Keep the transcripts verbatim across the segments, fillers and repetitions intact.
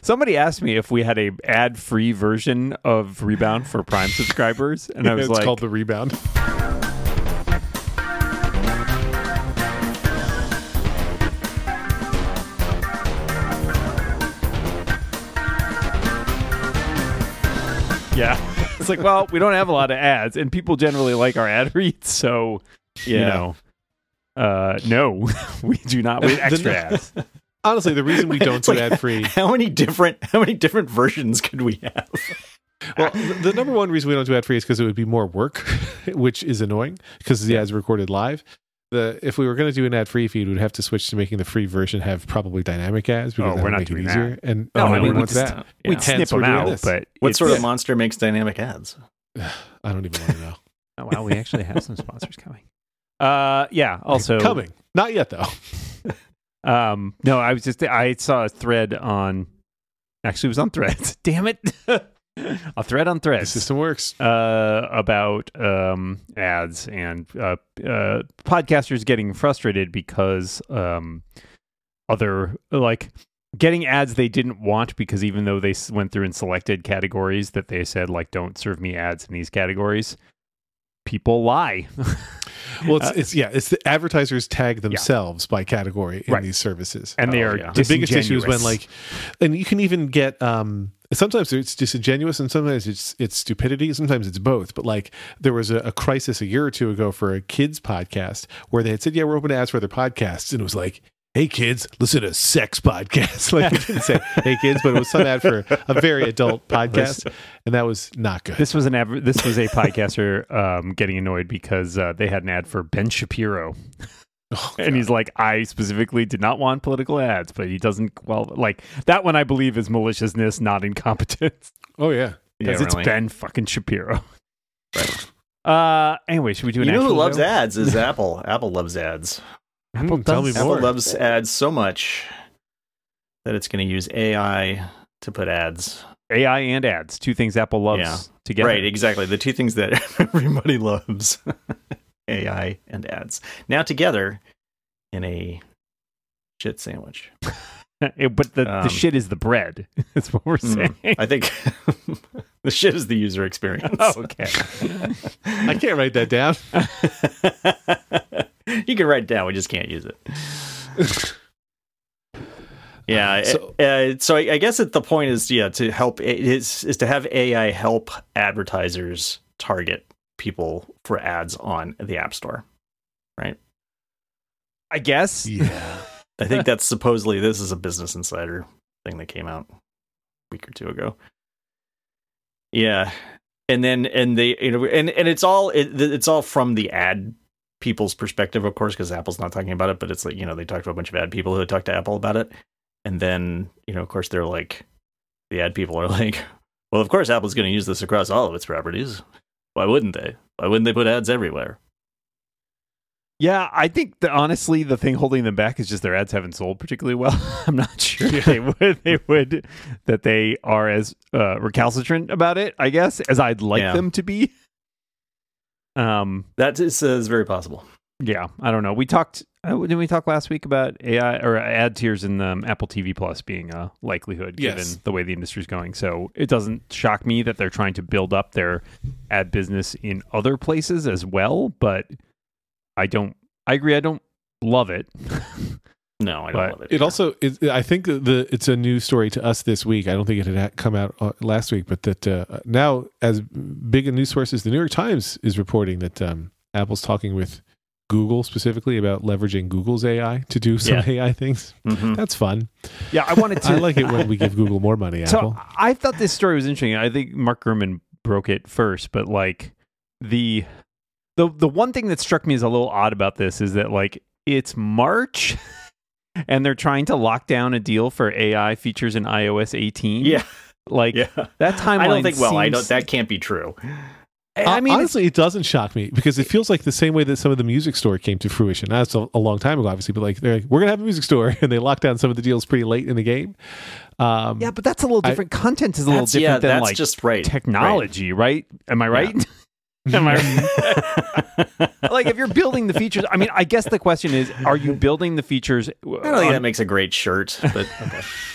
Somebody asked me if we had a ad-free version of Rebound for Prime subscribers, and I was it's like, called the Rebound. yeah. It's like, well, we don't have a lot of ads, and people generally like our ad reads, so, Yeah. you know, uh, no, we do not. We have extra ads. Honestly, the reason we don't It's do like, ad free. How many different how many different versions could we have? Well, the, the number one reason we don't do ad free is because it would be more work, which is annoying because the ads are recorded live. The if we were going to do an ad free feed, we'd have to switch to making the free version have probably dynamic ads because Oh, that we're would not make doing it easier. that. And No, no, I no mean, one we wants just- that. We'd Yeah. snip Hence, them we're doing out, this. but What it's- sort of monster makes dynamic ads? I don't even want to know. Oh, wow, we actually have some sponsors coming. Uh, yeah. Also Coming, not yet though. Um, no, I was just I saw a thread on. Actually, it was on Threads. Damn it, a thread on The Threads. system works. Uh, about um ads and uh, uh podcasters getting frustrated because um other like getting ads they didn't want because even though they s- went through and selected categories that they said like don't serve me ads in these categories, people lie. Well, it's, Uh, it's yeah, it's the advertisers tag themselves by category in Right. these services. and they Oh, are yeah. The biggest issue is when disingenuous. like, and you can even get um sometimes it's disingenuous and sometimes it's it's stupidity, sometimes it's both. But like there was a, a crisis a year or two ago for a kids podcast where they had said, yeah, we're open to ads for other podcasts, and it was like, hey kids, listen to sex podcasts. Like it didn't say hey kids, but it was some ad for a very adult podcast, and that was not good. This was an adver- this was a podcaster um, getting annoyed because uh, they had an ad for Ben Shapiro, Oh, and he's like, I specifically did not want political ads, but he doesn't. Well, like that one, I believe is maliciousness, not incompetence, oh yeah. because Yeah, it's really. Ben fucking Shapiro. Uh, anyway, should we do an You know who actual loves show? ads is Apple. Apple loves ads. Apple Hmm, tell does. me Apple more. loves ads so much that it's going to use A I to put ads. A I and ads, two things Apple loves Yeah. together. Right, exactly. The two things that everybody loves. A I and ads. Now together in a shit sandwich. It- but the, Um, the shit is the bread. That's what we're saying. Mm, I think the shit is the user experience. Oh, okay. I can't write that down. You can write it down, we just can't use it. Yeah, So- so, uh, so I, I guess that the point is, yeah, to help is is to have A I help advertisers target people for ads on the App Store, right? I guess. Yeah. I think that's supposedly this is a Business Insider thing that came out a week or two ago. Yeah, and then and they you know and and it's all it, it's all from the ad people's perspective, of course, because Apple's not talking about it, but it's like, you know, they talked to a bunch of ad people who talked to Apple about it, and then, you know, of course they're like, the ad people are like, well, of course Apple's going to use this across all of its properties. Why wouldn't they? Why wouldn't they put ads everywhere? Yeah, I think that honestly, the thing holding them back is just their ads haven't sold particularly well. I'm not sure they would, they would, that they are as uh, recalcitrant about it, I guess, as I'd like Yeah. them to be. Um, That is, uh, is very possible. yeah, I don't know. We talked, uh, didn't we talk last week about A I or ad tiers in um, Apple T V Plus being a likelihood Yes. given the way the industry's going? So it doesn't shock me that they're trying to build up their ad business in other places as well, but I don't, I agree, I don't love it. No, I don't But love it. It either. also, it, I think that the it's a news story to us this week. I don't think it had come out uh, last week, but that uh, now, as big a news source as the New York Times is reporting that um, Apple's talking with Google specifically about leveraging Google's A I to do some Yeah. A I things. Mhm. That's fun. Yeah, I wanted to. I like it when we give Google more money, So Apple. I thought this story was interesting. I think Mark Gurman broke it first, but like the the the one thing that struck me as a little odd about this is that like it's March and they're trying to lock down a deal for A I features in i O S eighteen. Yeah, Like yeah. that timeline. I don't think. Well, I seems- don't. That can't be true. I mean, honestly, it doesn't shock me because it feels like the same way that some of the music store came to fruition. That's a, a long time ago, obviously, but like they're like, we're gonna have a music store, and they locked down some of the deals pretty late in the game. Um, yeah, but that's a little I- different. Content is a little That's, different yeah, than that's like just right. technology, right? Am I right? Am I right? Like if you're building the features, I mean, I guess the question is, are you building the features? I don't think that makes a great shirt, but okay.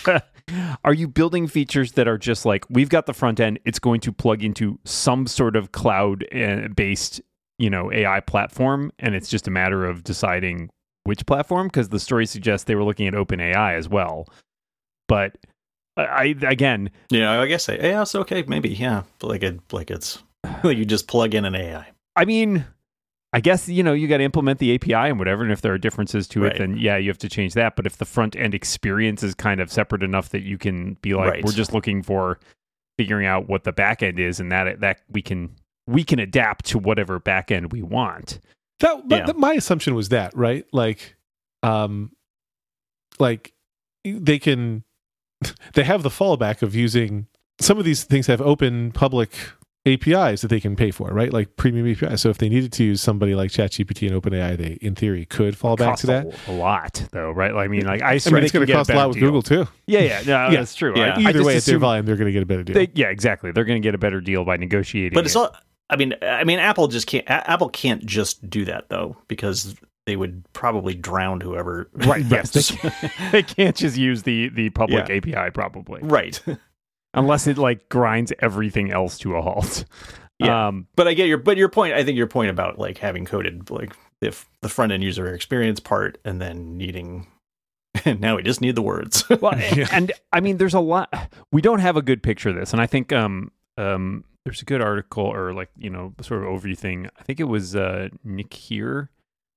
Are you building features that are just like, we've got the front end, it's going to plug into some sort of cloud-based, you know, A I platform, and it's just a matter of deciding which platform? Because the story suggests they were looking at OpenAI as well. But I, again... Yeah, I guess A I is okay, maybe, yeah. But like, it, like it's... Like you just plug in an A I. I mean... I guess, you know, you got to implement the A P I and whatever, and if there are differences to right. it, then yeah, you have to change that. But if the front end experience is kind of separate enough that you can be like, right. we're just looking for figuring out what the back end is, and that that we can we can adapt to whatever back end we want. That, yeah. that my assumption was that, right? Like, um, like they can they have the fallback of using some of these things have open public A P Is that they can pay for, right? Like premium A P Is. So if they needed to use somebody like ChatGPT and OpenAI, they, in theory, could fall back to that. A, a lot, though, right? I mean, like I, I mean, it's going to cost a lot with deal. Google too. Yeah, yeah, no, yeah. that's true. Yeah. I, Either I way, at assume their volume, they're going to get a better deal. They, yeah, exactly. They're going to get a better deal by negotiating. But it's it. all. I mean, I mean, Apple just can't. A- Apple can't just do that though, because they would probably drown whoever. Right. Yes. They can't, they can't just use the the public Yeah. A P I, probably. Right. Unless it like grinds everything else to a halt. Yeah. Um, but I get your. But your point. I think your point about like having coded like if the front end user experience part and then needing. Now we just need the words. well, yeah. and I mean, there's a lot. We don't have a good picture of this, and I think um um there's a good article or like you know sort of overview thing. I think it was uh, Nick here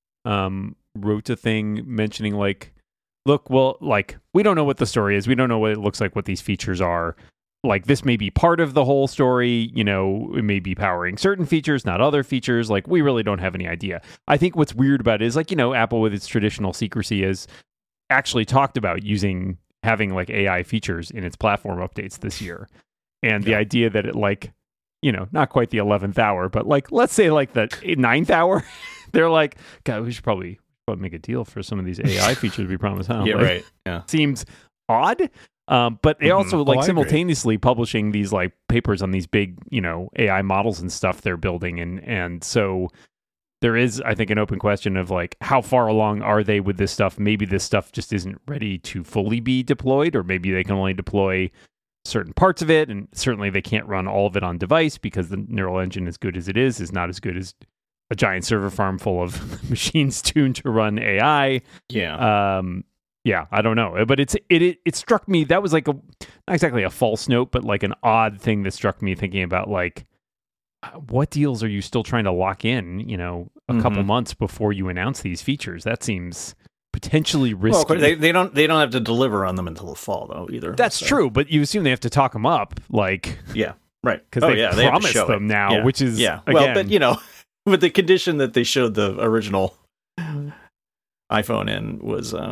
um wrote a thing mentioning like, look, well, like we don't know what the story is. We don't know what it looks like. What these features are. Like this may be part of the whole story, you know, it may be powering certain features, not other features. Like we really don't have any idea. I think what's weird about it is like, you know, Apple with its traditional secrecy has actually talked about using having like A I features in its platform updates this year. And the yeah. idea that it like, you know, not quite the eleventh hour, but like, let's say like the ninth hour, they're like, God, we should probably, probably make a deal for some of these A I features we promised. Huh? Yeah, like, right. Yeah. Seems odd. Um, but they also Mm-hmm. like oh, simultaneously publishing these like papers on these big, you know, A I models and stuff they're building. And, and so there is, I think, an open question of like, how far along are they with this stuff? Maybe this stuff just isn't ready to fully be deployed, or maybe they can only deploy certain parts of it. And certainly they can't run all of it on device because the neural engine, as good as it is, is not as good as a giant server farm full of machines tuned to run A I. Yeah. Um, Yeah, I don't know, but it's it, it it struck me that was like a not exactly a false note, but like an odd thing that struck me thinking about like what deals are you still trying to lock in? You know, a Mm-hmm. couple months before you announce these features. That seems potentially risky. Well, they they don't they don't have to deliver on them until the fall though either. That's so. true, but you assume they have to talk them up, like Yeah, right. because oh, they yeah, they have to promised show them it. now, yeah. which is yeah. again, Well, but you know, with the condition that they showed the original iPhone in was. Uh,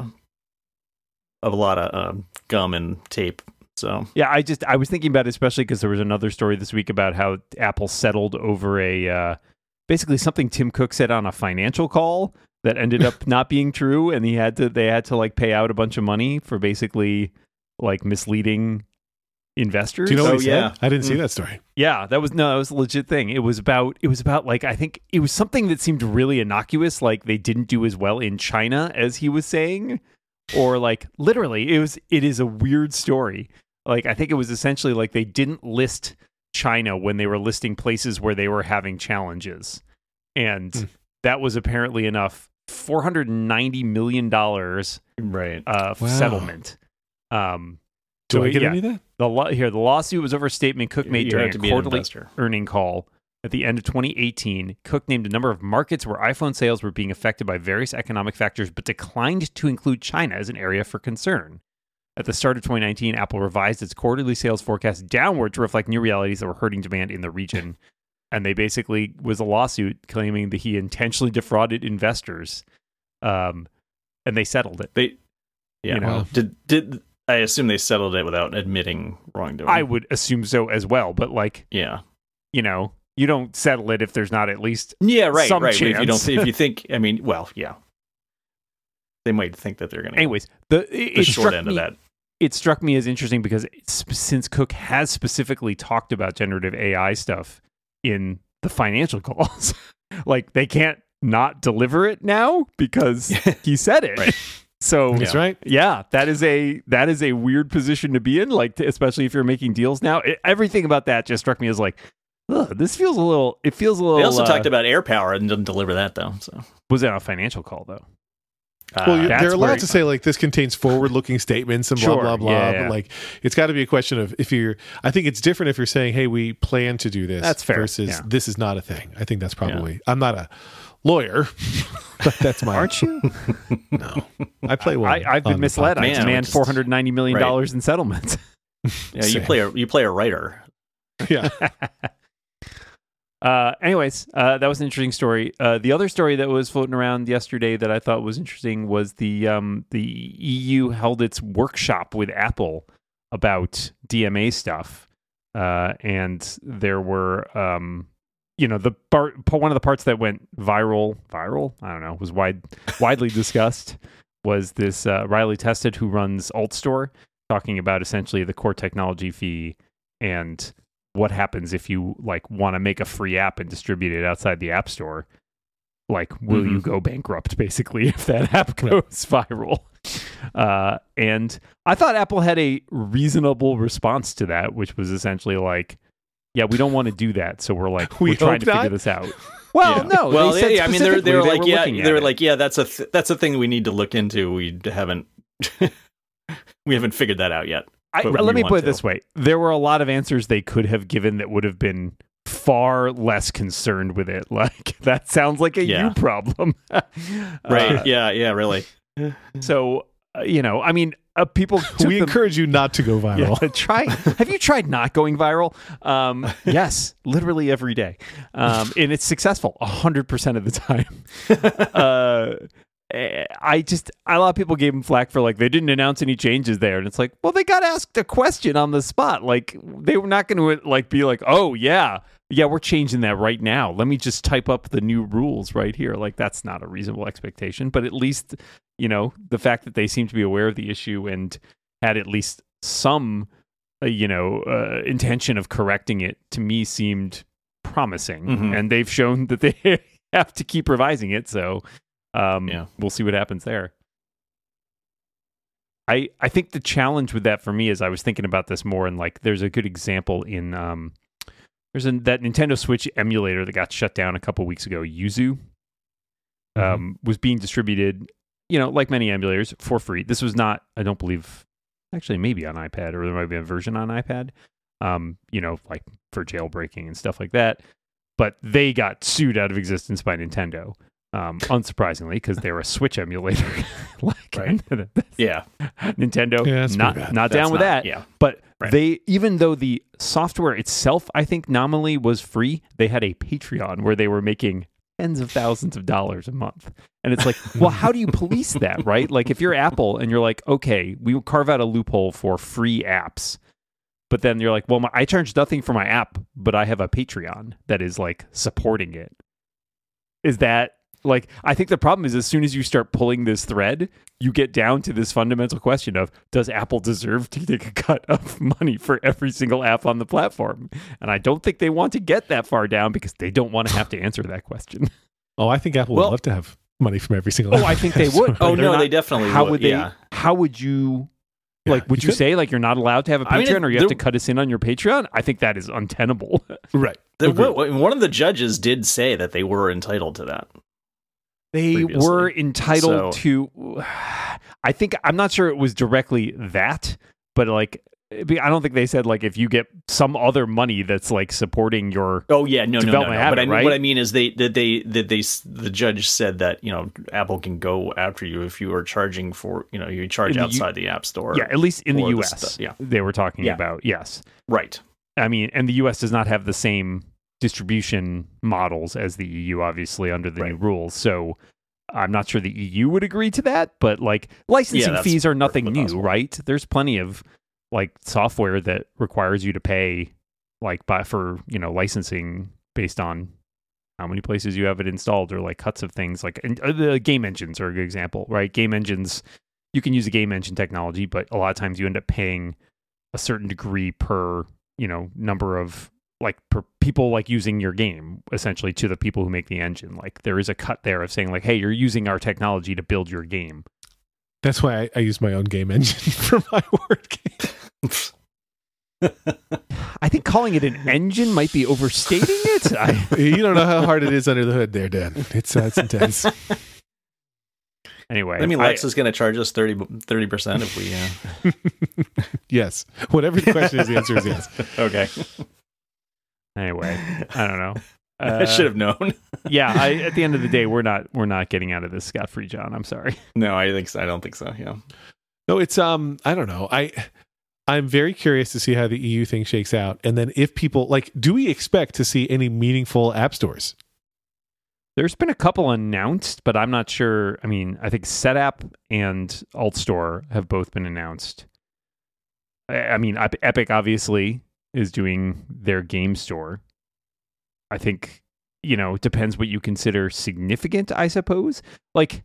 of a lot of um, gum and tape. So yeah, I just I was thinking about it, especially because there was another story this week about how Apple settled over a uh, basically something Tim Cook said on a financial call that ended up not being true, and he had to they had to like pay out a bunch of money for basically like misleading investors. Do you know what Oh, he yeah. said? I didn't see Mm. that story. Yeah, that was no, that was a legit thing. It was about it was about like I think it was something that seemed really innocuous, like they didn't do as well in China as he was saying. Or like literally it was it is a weird story. Like I think it was essentially like they didn't list China when they were listing places where they were having challenges. And Mm. that was apparently enough four hundred ninety million dollars right. uh Wow. settlement. Um Do so, I get yeah, any of that? the lo- here the lawsuit was over a statement Cook made You during have to a be an quarterly investor. earning call. At the end of twenty eighteen, Cook named a number of markets where iPhone sales were being affected by various economic factors, but declined to include China as an area for concern. At the start of twenty nineteen, Apple revised its quarterly sales forecast downward to reflect new realities that were hurting demand in the region. And they basically was a lawsuit claiming that he intentionally defrauded investors. Um, and they settled it. They, yeah. You know. Wow. Did did I assume they settled it without admitting wrongdoing? I would assume so as well, but like, Yeah. you know, you don't settle it if there's not at least Yeah. Right. some right. If you don't. chance. If you think. I mean. Well. Yeah. They might think that they're going to. anyways. The it, The it short struck end me, of that. It struck me as interesting because it's, since Cook has specifically talked about generative A I stuff in the financial calls, like they can't not deliver it now because he said it. Right. So That's right. Yeah, that is a that is a weird position to be in, like to, especially if you're making deals now. It, everything about that just struck me as like, ugh, this feels a little. It feels a little. They also uh, talked about air power and didn't deliver that though. So was that a financial call though? Well, Uh, that's they're allowed where- to say like this contains forward-looking statements and blah Sure, blah blah. yeah, yeah. But like, it's got to be a question of if you're. I think it's different if you're saying, "Hey, we plan to do this." That's fair, Versus yeah. this is not a thing. I think that's probably. I'm not a lawyer, but that's my. Aren't you? No, I play one. I, I've on been the misled. I Man, demand just- four hundred ninety million dollars Right. in settlements. yeah, you Same. play a you play a writer. Yeah. Uh, anyways, uh, that was an interesting story. Uh, the other story that was floating around yesterday that I thought was interesting was the um, the E U held its workshop with Apple about D M A stuff, uh, and there were, um, you know, the part one of the parts that went viral, viral, I don't know, was wide widely discussed was this uh, Riley Tested, who runs AltStore, talking about essentially the core technology fee and what happens if you like want to make a free app and distribute it outside the App Store. Like, will Mhm. you go bankrupt basically if that app goes viral? Uh, and I thought Apple had a reasonable response to that, which was essentially like, yeah, we don't want to do that. So we're like, We we're trying hope to not. figure this out. Well, Yeah. no, well, they said yeah, I mean, they're specifically they were they like, were yeah, looking at they were it. like, yeah, that's a th- that's a thing we need to look into. We haven't we haven't figured that out yet. I, but let we me want put it to. this way. There were a lot of answers they could have given that would have been far less concerned with it. Like, that sounds like a Yeah. you problem. Right? Uh, yeah. Yeah. Really. so, uh, you know, I mean, uh, people took We them- encourage you not to go viral. Yeah, try. Have you tried not going viral? Um, yes, literally every day, um, and it's successful a hundred percent of the time. uh, I just a lot of people gave them flack for like they didn't announce any changes there, and it's like, well, they got asked a question on the spot. Like they were not going to like be like, oh yeah, yeah, we're changing that right now. Let me just type up the new rules right here. Like that's not a reasonable expectation, but at least you know the fact that they seem to be aware of the issue and had at least some, uh, you know, uh, intention of correcting it, to me seemed promising. Mhm. And they've shown that they have to keep revising it. So um, Yeah. we'll see what happens there. I I think the challenge with that for me is I was thinking about this more, and like there's a good example in um, there's a, that Nintendo Switch emulator that got shut down a couple weeks ago, Yuzu, um, was being distributed, you know, like many emulators, for free. This was not, I don't believe, actually maybe on iPad, or there might be a version on iPad, um, you know, like for jailbreaking and stuff like that. But they got sued out of existence by Nintendo, um, unsurprisingly, because they're a Switch emulator. like, Right. Yeah. Nintendo, Yeah, that's not pretty bad. not That's down with not- that. Yeah. But Right. they, even though the software itself, I think nominally was free, they had a Patreon where they were making tens of thousands of dollars a month. And it's like, well, how do you police that, right? Like if you're Apple and you're like, okay, we will carve out a loophole for free apps. But then you're like, well, my, I charge nothing for my app, but I have a Patreon that is like supporting it. Is that like, I think the problem is as soon as you start pulling this thread, you get down to this fundamental question of, does Apple deserve to take a cut of money for every single app on the platform? And I don't think they want to get that far down because they don't want to have to answer that question. Oh, I think Apple Well- would love to have money from every single. Oh, I think they would. Oh They're no, not- they definitely How would. would they? Yeah. How would you? Yeah, Like, would you you could. say like you're not allowed to have a Patreon, I mean, it- or you have to there- cut us in on your Patreon? I think that is untenable. Right. The- Agreed. one one of the judges did say that they were entitled to that. They Previously. were entitled So- to. I think I'm not sure it was directly that, but like I don't think they said like if you get some other money that's like supporting your. Oh yeah, no, no, no, no. Development habit, But I mean, right? what I mean is they that they that they the judge said that you know Apple can go after you if you are charging for you know you charge In the U- outside the App Store. Yeah, at least in the or the U S, stu- yeah. they were talking Yeah. about yes. Right. I mean, and the U S does not have the same distribution models as the E U, obviously, under the new Right. rules. So I'm not sure the E U would agree to that, but like licensing that's fees are nothing perfectly new, possible. right? There's plenty of like software that requires you to pay like by for, you know, licensing based on how many places you have it installed or like cuts of things like and uh, the game engines are a good example, right? Game engines, you can use a game engine technology, but a lot of times you end up paying a certain degree per, you know, number of like per people like using your game essentially to the people who make the engine. Like there is a cut there of saying like, hey, you're using our technology to build your game. That's why I, I use my own game engine for my word game. I think calling it an engine might be overstating it. I... You don't know how hard it is under the hood there, Dan. It's, uh, it's intense. Anyway. I mean, Lex I, is going to charge us thirty percent if we... Uh... Yes. Whatever the question is, the answer is yes. Okay. Anyway, I don't know. Uh, I should have known. yeah, I, at the end of the day, we're not we're not getting out of this scot-free, John. I'm sorry. No, I think so. I don't think so, yeah. No, it's... um. I don't know. I... I'm very curious to see how the E U thing shakes out. And then if people, like, do we expect to see any meaningful app stores? There's been a couple announced, but I'm not sure. I mean, I think SetApp and AltStore have both been announced. I mean, Epic obviously is doing their game store. I think, you know, it depends what you consider significant, I suppose. Like,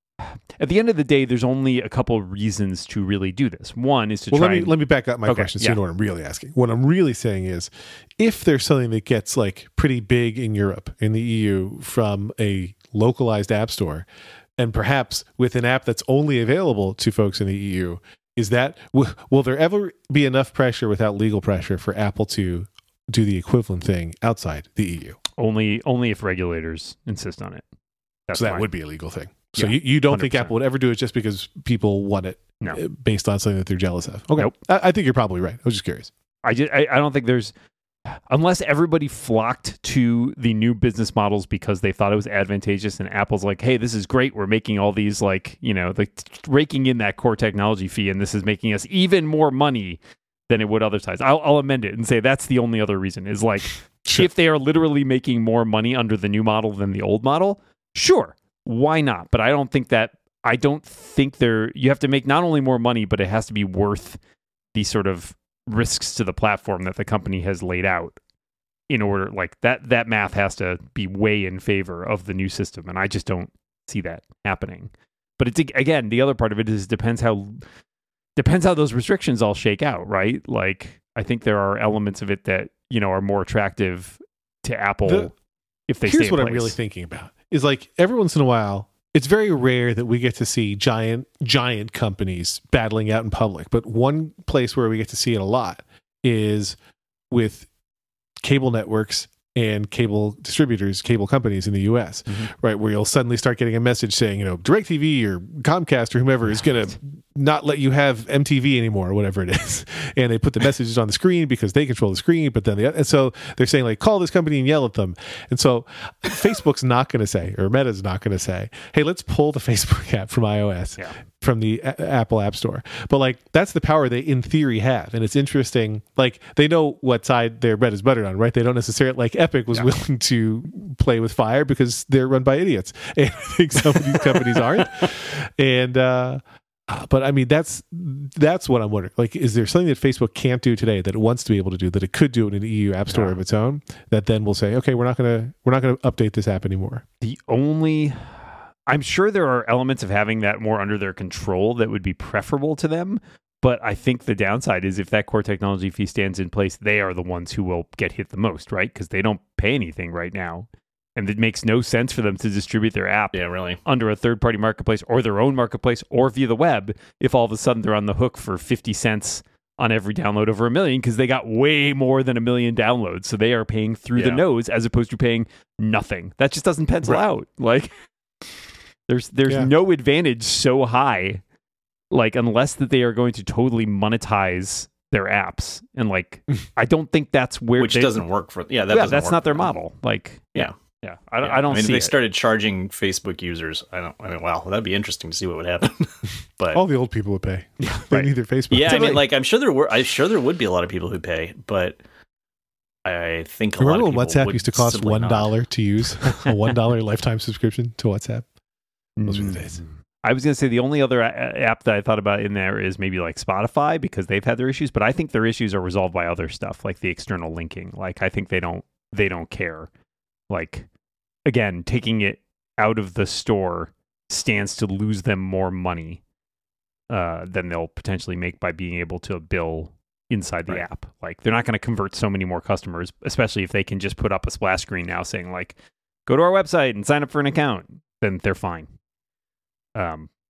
at the end of the day, there's only a couple reasons to really do this. One is to well, try. Let me and... let me back up my okay, question so yeah. you know what I'm really asking. What I'm really saying is, if there's something that gets like pretty big in Europe, in the E U, from a localized app store, and perhaps with an app that's only available to folks in the E U, is that w- will there ever be enough pressure without legal pressure for Apple to do the equivalent thing outside the E U? Only, only if regulators insist on it. That's so that fine. would be a legal thing. So yeah, you, you don't one hundred percent. think Apple would ever do it just because people want it no. based on something that they're jealous of? Okay. Nope. I, I think you're probably right. I was just curious. I, just, I, I don't think there's... Unless everybody flocked to the new business models because they thought it was advantageous and Apple's like, hey, this is great. We're making all these, like, you know, like raking in that core technology fee and this is making us even more money than it would other times. I'll, I'll amend it and say that's the only other reason is like, sure. If they are literally making more money under the new model than the old model, sure. Why not? But I don't think that, I don't think they're, you have to make not only more money, but it has to be worth the sort of risks to the platform that the company has laid out in order, like that, that math has to be way in favor of the new system. And I just don't see that happening. But it's, again, the other part of it is depends how, depends how those restrictions all shake out, right? Like, I think there are elements of it that, you know, are more attractive to Apple the, if they here's stay in what place. I'm really thinking about is like every once in a while, it's very rare that we get to see giant, giant companies battling out in public. But one place where we get to see it a lot is with cable networks and cable distributors, cable companies in the U S, mm-hmm. right? Where you'll suddenly start getting a message saying, you know, DirecTV or Comcast or whomever is going to not let you have M T V anymore or whatever it is. And they put the messages on the screen because they control the screen. But then they, and so they're saying like, call this company and yell at them. And so Facebook's not going to say, or Meta's not going to say, hey, let's pull the Facebook app from iOS. Yeah. From the a- Apple App Store. But like that's the power they in theory have. And it's interesting, like they know what side their bread is buttered on, right? They don't necessarily, like Epic was yeah. willing to play with fire because they're run by idiots. And I think some of these companies aren't. And uh but I mean that's that's what I'm wondering. Like, is there something that Facebook can't do today that it wants to be able to do that it could do in an E U App Store yeah. of its own? That then will say, okay, we're not gonna we're not gonna update this app anymore. The only I'm sure there are elements of having that more under their control that would be preferable to them. But I think the downside is if that core technology fee stands in place, they are the ones who will get hit the most, right? Because they don't pay anything right now. And it makes no sense for them to distribute their app yeah, really. under a third-party marketplace or their own marketplace or via the web if all of a sudden they're on the hook for fifty cents on every download over a million because they got way more than a million downloads. So they are paying through yeah. the nose as opposed to paying nothing. That just doesn't pencil right. out. Like... There's there's yeah. no advantage so high, like unless that they are going to totally monetize their apps, and like I don't think that's where which they, doesn't work for yeah that yeah doesn't that's work not their them. model. Like yeah yeah, yeah. I don't yeah. I don't I mean, see if they it. started charging Facebook users. I don't. I mean, wow, that'd be interesting to see what would happen. But all the old people would pay. Yeah, they right. need their Facebook. Yeah, I mean, like I'm sure there were. I'm sure there would be a lot of people who pay, but. I think a Remember lot of when people WhatsApp used to cost one dollar to use a one dollar lifetime subscription to WhatsApp? Those were the days. I was going to say the only other a- app that I thought about in there is maybe like Spotify because they've had their issues, but I think their issues are resolved by other stuff like the external linking. Like I think they don't they don't care. Like again, taking it out of the store stands to lose them more money uh, than they'll potentially make by being able to bill inside the right. app. Like they're not going to convert so many more customers, especially if they can just put up a splash screen now saying like, go to our website and sign up for an account. Then they're fine. Um,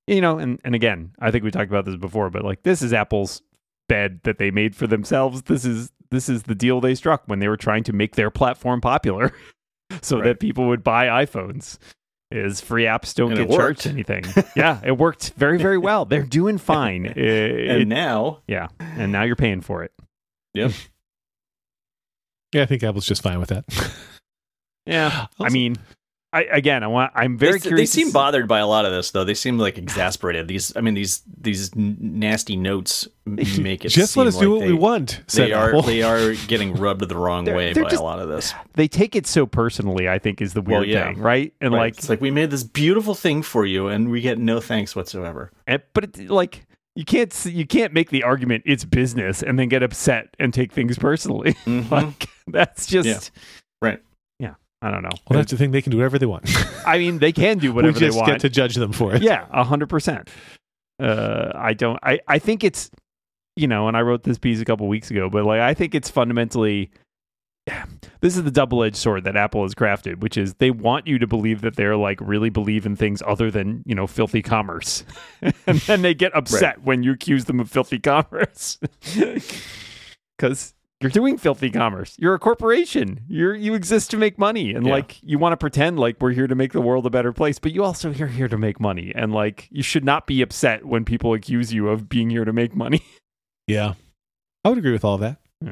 you know, and, and again, I think we talked about this before, but like this is Apple's bed that they made for themselves. This is this is the deal they struck when they were trying to make their platform popular so Right. that people would buy iPhones. Is free apps don't And get it charged worked. anything. Yeah, it worked very, very well. They're doing fine. It- And it- now, yeah, and now you're paying for it. yep. Yeah, I think Apple's just fine with that. Yeah, I Also- mean, I again, I want. I'm very they, curious. They to seem see- bothered by a lot of this, though. They seem like exasperated. These, I mean, these these n- nasty notes m- make it just seem let us like do what they, we want. Said They are Apple. they are getting rubbed the wrong They're- way they're by just- a lot of this. They take it so personally. I think is the Well, weird yeah. thing, right? And Right. like, It's like we made this beautiful thing for you, and we get no thanks whatsoever. and- but it, like. You can't s- you can't make the argument it's business and then get upset and take things personally. Mhm. Like that's just Yeah. Right. Yeah, I don't know. Well, that's the thing. They can do whatever they want. I mean, they can do whatever we just they want. get to judge them for it. Yeah, a hundred percent. Uh, I don't. I I think it's, you know, and I wrote this piece a couple weeks ago, but like I think it's fundamentally. This is the double-edged sword that Apple has crafted, which is they want you to believe that they're like really believe in things other than, you know, filthy commerce. And then they get upset when you accuse them of filthy commerce. Cuz you're doing filthy commerce. You're a corporation. You're you exist to make money and Yeah. like you want to pretend like we're here to make the world a better place, but you also are here to make money and like you should not be upset when people accuse you of being here to make money. Yeah. I would agree with all of that.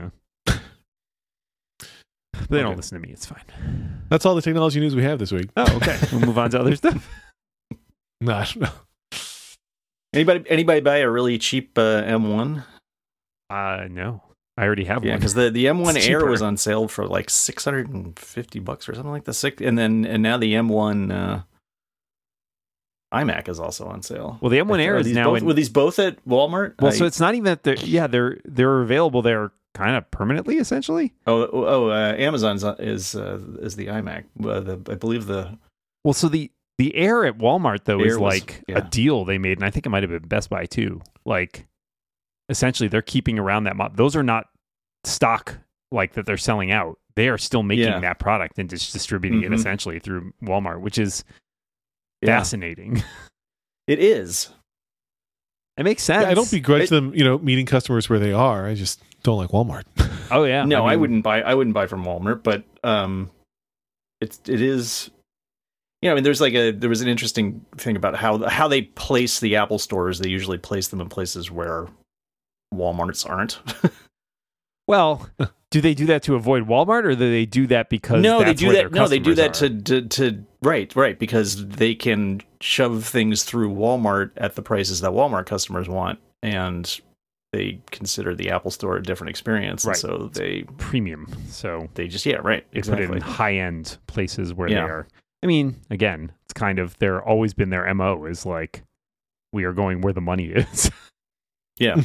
They don't Okay. listen to me. It's fine. That's all the technology news we have this week. Oh, okay. We'll move on to other stuff. No, I don't know. Anybody anybody buy a really cheap uh, M one? Uh, no, I already have Yeah, one. because the, the M one It's Air cheaper. was on sale for like six hundred and fifty bucks or something like that. Six, and then and now the M one uh, iMac is also on sale. Well, the M one Air Are is these now both, in. were these both at Walmart? Well, I- so it's not even that they're. Yeah, they're they're available there kind of permanently, essentially. oh oh uh, Amazon's is uh, is the iMac. Uh, the, I believe the Well, so the the Air at Walmart though is Air was- like yeah. a deal they made, and I think it might have been Best Buy too. Like, essentially, they're keeping around that. Mo- those are not stock like that they're selling out. They are still making Yeah. that product and just distributing it Mhm. essentially through Walmart, which is yeah, fascinating. it is. It makes sense. Yeah, I don't begrudge It- them, you know, meeting customers where they are. I just don't like Walmart. Oh yeah. no, I, mean, wouldn't buy. I wouldn't buy from Walmart, but um, it's it is. You know, I mean, there's like a there was an interesting thing about how how they place the Apple stores. They usually place them in places where Walmarts aren't. Well, do they do that to avoid Walmart, or do they do that because no, they that's do where that. their No, they do that customers to, to to right, right, because they can shove things through Walmart at the prices that Walmart customers want, and they consider the Apple Store a different experience, and Right. so they are premium? So they just yeah, right, they put it exactly. in high-end places where Yeah. they are. I mean, again, it's kind of they're always been their M O is like we are going where the money is. Yeah.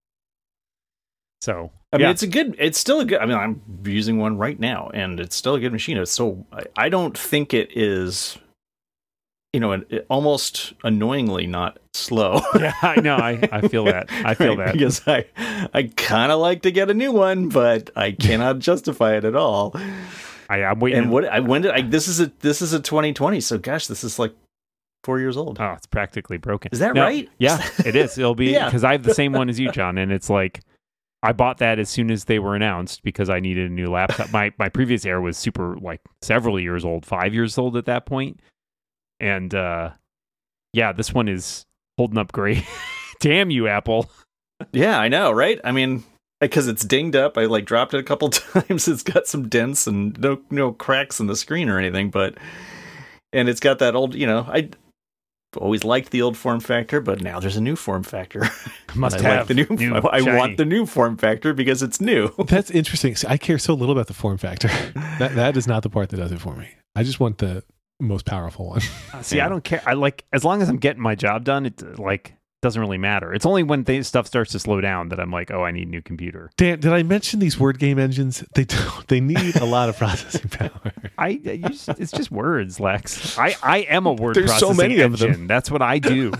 So I mean, yeah. it's a good. It's still a good. I mean, I'm using one right now, and it's still a good machine. It's so. I, I don't think it is. You know, it, almost annoyingly not slow. yeah, I know. I, I feel that. I feel Right, that. because I I kind of like to get a new one, but I cannot justify it at all. I, I'm waiting. And what I when did I? This is a this is a twenty twenty. So gosh, this is like four years old. Oh, it's practically broken. Is that No, right? Yeah, it is. It'll be Yeah. because I have the same one as you, John, and it's like I bought that as soon as they were announced because I needed a new laptop. my my previous Air was super like several years old, five years old at that point, and uh, yeah, this one is holding up great. Damn you, Apple! Yeah, I know, right? I mean, because it's dinged up. I like dropped it a couple times. It's got some dents and no no cracks in the screen or anything, but and it's got that old. You know, I always liked the old form factor, but now there's a new form factor. Must I have like the new. new, I, I shiny. want the new form factor because it's new. That's interesting. See, I care so little about the form factor. That that is not the part that does it for me. I just want the most powerful one. Uh, See, Yeah. I don't care. I like as long as I'm getting my job done. It uh, like doesn't really matter. It's only when th- stuff starts to slow down that I'm like, oh, I need a new computer. Dan, did I mention these word game engines? They don't, they need a lot of processing power. I, I you just, it's just words, Lex. I, I am a word There's so processing many of them. engine. That's what I do.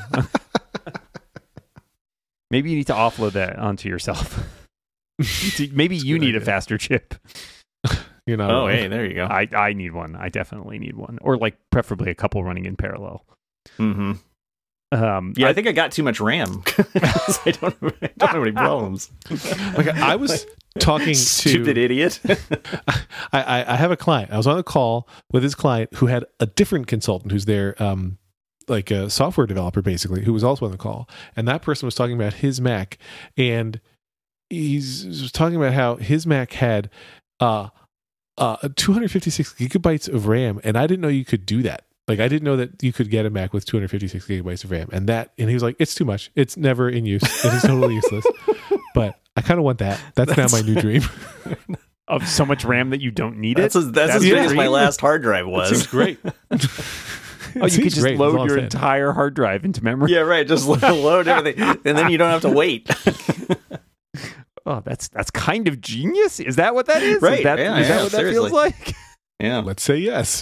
Maybe you need to offload that onto yourself. Maybe That's a you good need a idea. faster chip. You're not. Oh, wrong. hey, there you go. I, I need one. I definitely need one, or like preferably a couple running in parallel. Mm-hmm. Um, Yeah, I, I think I got too much RAM. I don't, I don't have any problems. Like I was talking to stupid idiot. I, I I have a client. I was on a call with his client who had a different consultant who's their um like a software developer basically, who was also on the call, and that person was talking about his Mac, and he's was talking about how his Mac had uh uh two hundred fifty-six gigabytes of RAM, and I didn't know you could do that. Like, I didn't know that you could get a Mac with two hundred fifty-six gigabytes of RAM. And that, and he was like, it's too much. It's never in use. It is totally useless. But I kind of want that. That's, that's now my new dream. Of so much RAM that you don't need that's it? As, that's, that's as big as my last hard drive was. It's great. Oh, you could just great. load your entire hard drive into memory? Yeah, right. Just load everything. And then you don't have to wait. Oh, that's that's kind of genius. Is that what that is? Right. Is that, yeah, is yeah, that what seriously. that feels like? Yeah. Let's say yes.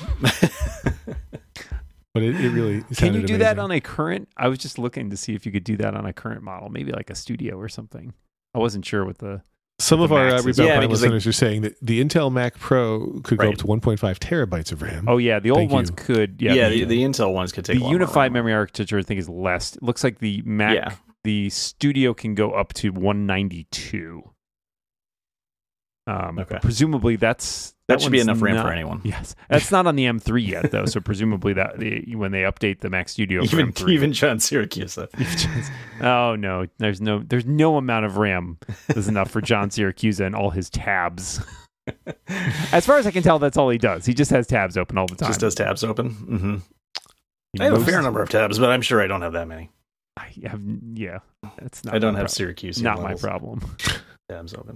But it, it really Can you do amazing. that on a current? I was just looking to see if you could do that on a current model, maybe like a Studio or something. I wasn't sure what the. Some the of our uh, Max is. Rebound Yeah, Prime because, listeners are saying that the Intel Mac Pro could go Right. up to one point five terabytes of RAM. Oh yeah, the old Thank ones you. could. Yeah, Yeah, the, the, the Intel ones could take the a lot more unified RAM. memory architecture I think is less. It looks like the Mac, Yeah. the Studio can go up to one ninety-two. Um, Okay. Presumably that's That should be one's enough RAM not- for anyone. Yes, that's not on the M three yet though. So presumably that the, when they update the Mac Studio for Even M three, even John Syracuse. oh no, there's no there's no amount of RAM that's enough for John Syracuse and all his tabs. As far as I can tell, that's all he does. He just has tabs open all the time. Just does tabs open. Mm-hmm. He I have a most- fair number of tabs, but I'm sure I don't have that many. I have, yeah, that's not. I don't my have prob- Syracuse. Not my levels. problem. Tabs open.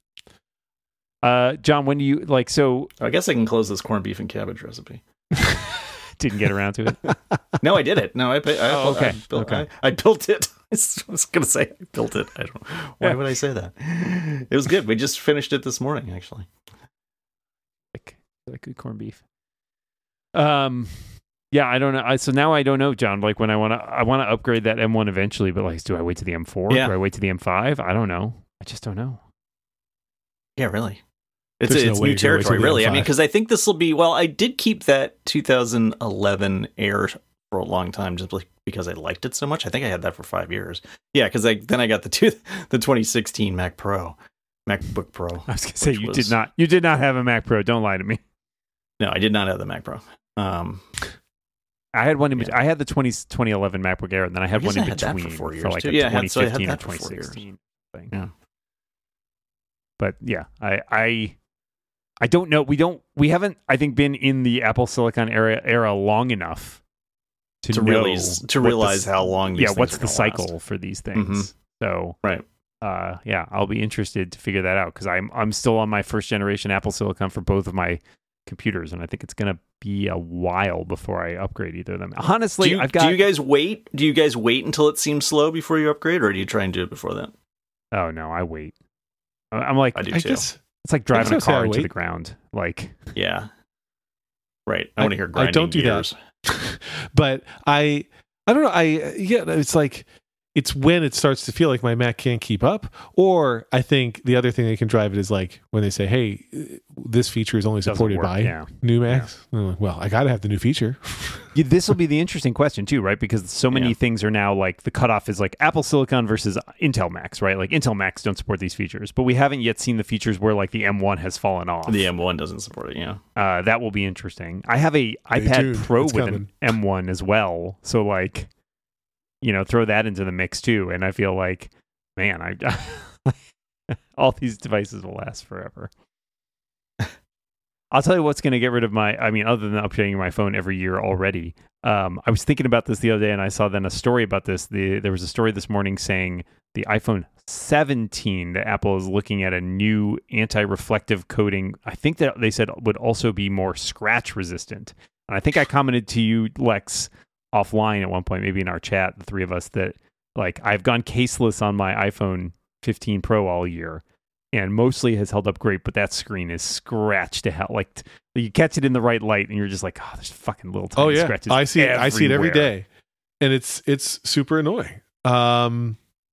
Uh, John, when do you like? So I guess I can close this corned beef and cabbage recipe. didn't get around to it. No, I did it. No, I, I, I, Oh, okay. I built, Okay. I, I built it. I was going to say I built it. I don't. Why would I say that? It was good. We just finished it this morning, actually. Like, like good corned beef. Um, yeah, I don't know. I, so now I don't know, John. Like when I want to, I want to upgrade that M one eventually, but like, do I wait to the M four? Yeah. Do I wait to the M five? I don't know. I just don't know. Yeah, really. It's There's no it's way new you're gonna wait till territory, the really. I M five. mean, because I think this will be. Well, I did keep that two thousand eleven Air for a long time, just like- because I liked it so much. I think I had that for five years. Yeah, because I then I got the two, the twenty sixteen Mac Pro, MacBook Pro. I was gonna say Which you was- did not. You did not have a Mac Pro. Don't lie to me. No, I did not have the Mac Pro. Um, I had one in. Yeah. bet- I had the twenty, twenty eleven MacBook Air, and then I had I guess one in I had that for between four years, like too. a Yeah, I had- twenty so I had fifteen or that for four twenty years. sixteen thing. Yeah. But yeah, I, I, I don't know. We don't. We haven't. I think been in the Apple Silicon era era long enough to, to know really to what the realize s- how long. These yeah, things what's are the gonna cycle last. for these things? So Right. uh, yeah, I'll be interested to figure that out because I'm I'm still on my first generation Apple Silicon for both of my computers, and I think it's gonna be a while before I upgrade either of them. Honestly, Do you, I've got. do you guys wait? Do you guys wait until it seems slow before you upgrade, or do you try and do it before that? oh no, I wait. I- I'm like I do I too. guess it's like driving I a guess I car would into wait. the ground. Like Yeah. Right. I, I- want to hear I grinding don't do that. gears. but I I don't know. I yeah, it's like it's when it starts to feel like my Mac can't keep up, or I think the other thing that can drive it is like when they say, "Hey, this feature is only doesn't supported work. by yeah. new Macs." I'm like, well, I got to have the new feature. Yeah, this will be the interesting question too, right? Because so many Yeah. things are now like the cutoff is like Apple Silicon versus Intel Macs, right? Like Intel Macs don't support these features, but we haven't yet seen the features where like the M one has fallen off. The M one doesn't support it. Yeah. Uh, that will be interesting. I have a Stay iPad tuned. Pro It's with coming. an M one as well, so like, you know, throw that into the mix too. And I feel like, man, I all these devices will last forever. I'll tell you what's going to get rid of my, I mean, other than updating my phone every year already. Um, I was thinking about this the other day and I saw then a story about this. The, there was a story this morning saying the iPhone seventeen, that Apple is looking at a new anti-reflective coating. I think that they said would also be more scratch resistant. And I think I commented to you, Lex, offline at one point, maybe in our chat, the three of us, that like I've gone caseless on my iPhone fifteen Pro all year. And mostly has held up great, but that screen is scratched to hell. Like t- you catch it in the right light, and you're just like, "Oh, there's fucking little tiny Oh yeah, scratches." I see it. I see it every everywhere. day, and it's it's super annoying. Um,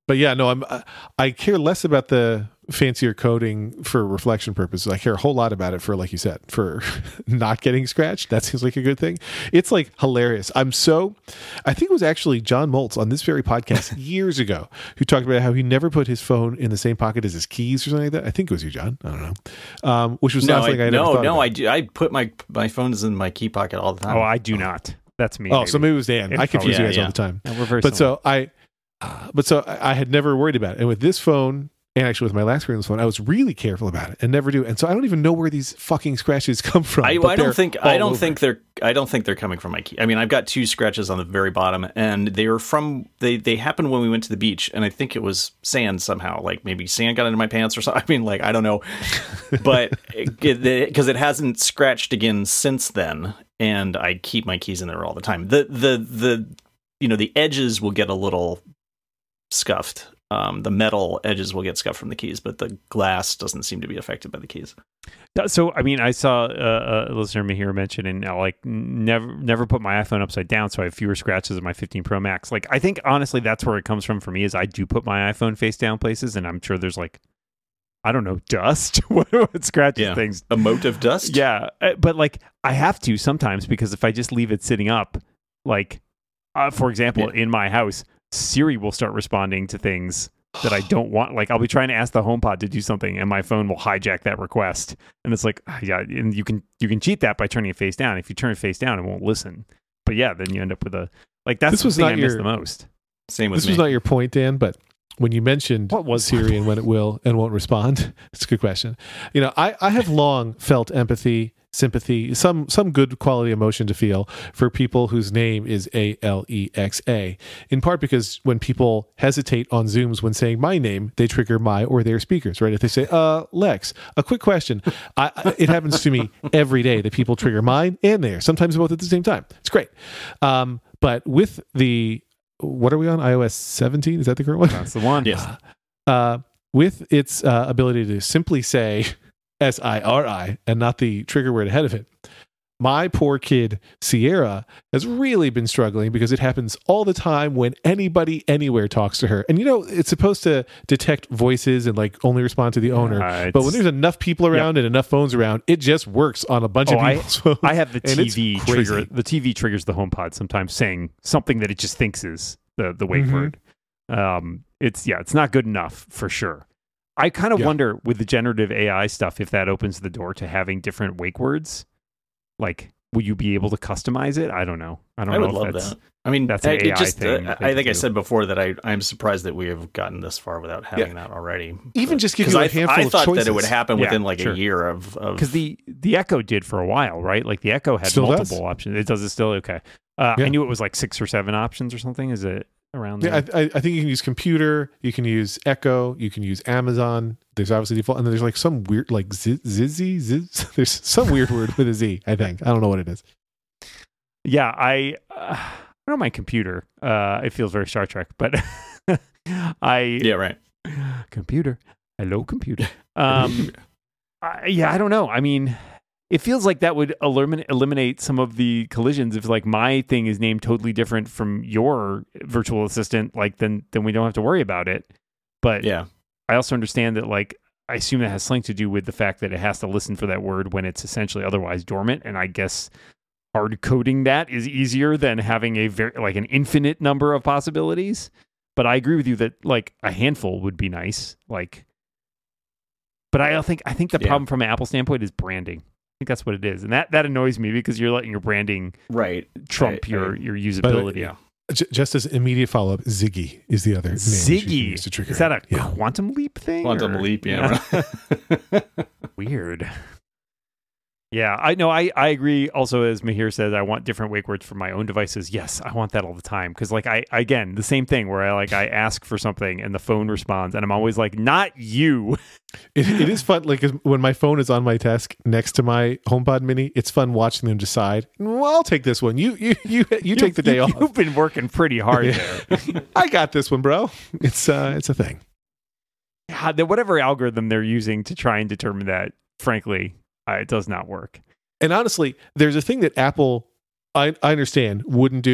but yeah, no, I'm I care less about the fancier coding for reflection purposes. I care a whole lot about it for, like you said, for not getting scratched. That seems like a good thing. It's like hilarious. I'm so, I think it was actually John Moltz on this very podcast years ago who talked about how he never put his phone in the same pocket as his keys or something like that. I think it was you, John. I don't know. Um, which was no, not something I, I never no, thought no. about. I do. I put my my phones in my key pocket all the time. Oh, I do not. That's me. Oh, maybe. so maybe it was Dan. It I confuse probably- you guys yeah, all the time. Yeah, we're very But similar. so I, uh, but so I I had never worried about it. And with this phone, and actually with my last Christmas phone, I was really careful about it and never do. And so I don't even know where these fucking scratches come from. I, but I they're don't think I all don't over. think they're I don't think they're coming from my key. I mean, I've got two scratches on the very bottom, and they were from they they happened when we went to the beach, and I think it was sand somehow. Like maybe sand got into my pants or something. I mean, like I don't know, but because it, it hasn't scratched again since then, and I keep my keys in there all the time. The the the you know the edges will get a little scuffed. Um, the metal edges will get scuffed from the keys, but the glass doesn't seem to be affected by the keys. So, I mean, I saw uh, a listener here mention, and uh, like never, never put my iPhone upside down, so I have fewer scratches on my fifteen Pro Max. Like, I think honestly, that's where it comes from for me. Is I do put my iPhone face down places, and I'm sure there's like, I don't know, dust. what, what scratches Yeah. things? Emotive dust. Yeah, uh, but like I have to sometimes because if I just leave it sitting up, like uh, for example, Yeah. in my house, Siri will start responding to things that I don't want. Like I'll be trying to ask the HomePod to do something, and my phone will hijack that request. And it's like, ah, yeah, and you can you can cheat that by turning it face down. If you turn it face down, it won't listen. But yeah, then you end up with a like that's This the was thing not I miss your- the most. Same with This me. was not your point, Dan, but when you mentioned What was Siri and when it will and won't respond, it's a good question. You know, I, I have long felt empathy, sympathy, some some good quality emotion to feel for people whose name is A L E X A, in part because when people hesitate on Zooms when saying my name, they trigger my or their speakers, right? If they say, uh, Lex, a quick question. I, I, it happens to me every day that people trigger mine and theirs, sometimes both at the same time. It's great. Um, but with the what are we on? iOS seventeen? Is that the current one? That's the one. Yes. Uh, with its uh, ability to simply say S I R I and not the trigger word ahead of it, my poor kid Sierra has really been struggling because it happens all the time when anybody anywhere talks to her. And you know, it's supposed to detect voices and like only respond to the owner. Uh, But when it's- there's enough people around and enough phones around, it just works on a bunch Oh, of I- people's phones. I have the And it's T V crazy. trigger. The T V triggers the HomePod sometimes, saying something that it just thinks is the the wake Mhm. word. Um, it's yeah, it's not good enough for sure. I kind of Yeah. wonder with the generative A I stuff if that opens the door to having different wake words. Like, will you be able to customize it? I don't know. I don't I know would if love that's, that. I mean, that's an I- it A I just, thing uh, that they I can think I do. said before that I, I'm surprised that we have gotten this far without having that already. Even But- just give 'cause you a I, handful I of thought that it choices. would happen Yeah, within like sure. a year of, of because the the Echo did for a while, right? Like the Echo had Still does. multiple options. It does it still? Okay. Uh, Yeah. I knew it was like six or seven options or something. Is it around there? Yeah, I, I, I think you can use computer, you can use Echo, you can use Amazon. There's obviously default, and then there's like some weird, like Z- Zizzy, Ziz. There's some weird word with a Z. I think I don't know what it is. Yeah, I uh, I don't know my computer. Uh, it feels very Star Trek, but I yeah, right. computer. Hello, computer. Um, I, yeah, I don't know. I mean, it feels like that would eliminate eliminate some of the collisions if like my thing is named totally different from your virtual assistant. Like then then we don't have to worry about it. But Yeah, I also understand that like I assume that has something to do with the fact that it has to listen for that word when it's essentially otherwise dormant, and I guess hard coding that is easier than having a very like an infinite number of possibilities. But I agree with you that like a handful would be nice. Like, but I don't think I think the Yeah. problem from an Apple standpoint is branding. I think that's what it is, and that that annoys me because you're letting your branding right. trump I- your I- your By the usability. way, yeah. J- just as immediate follow up, Ziggy is the other name you can use to Ziggy, trigger is that a it. yeah. quantum leap thing? Quantum or- leap, yeah. Weird. Yeah, I know. I, I agree. Also, as Mahir says, I want different wake words for my own devices. Yes, I want that all the time because, like, I again the same thing where I like I ask for something and the phone responds, and I'm always like, "Not you." It, it is fun. Like when my phone is on my desk next to my HomePod Mini, it's fun watching them decide. Well, I'll take this one. You you you you take the day you, off. You've been working pretty hard Yeah. there. I got this one, bro. It's uh, it's a thing. Yeah, the- whatever algorithm they're using to try and determine that, frankly, uh, it does not work. And honestly, there's a thing that Apple, I, I understand, wouldn't do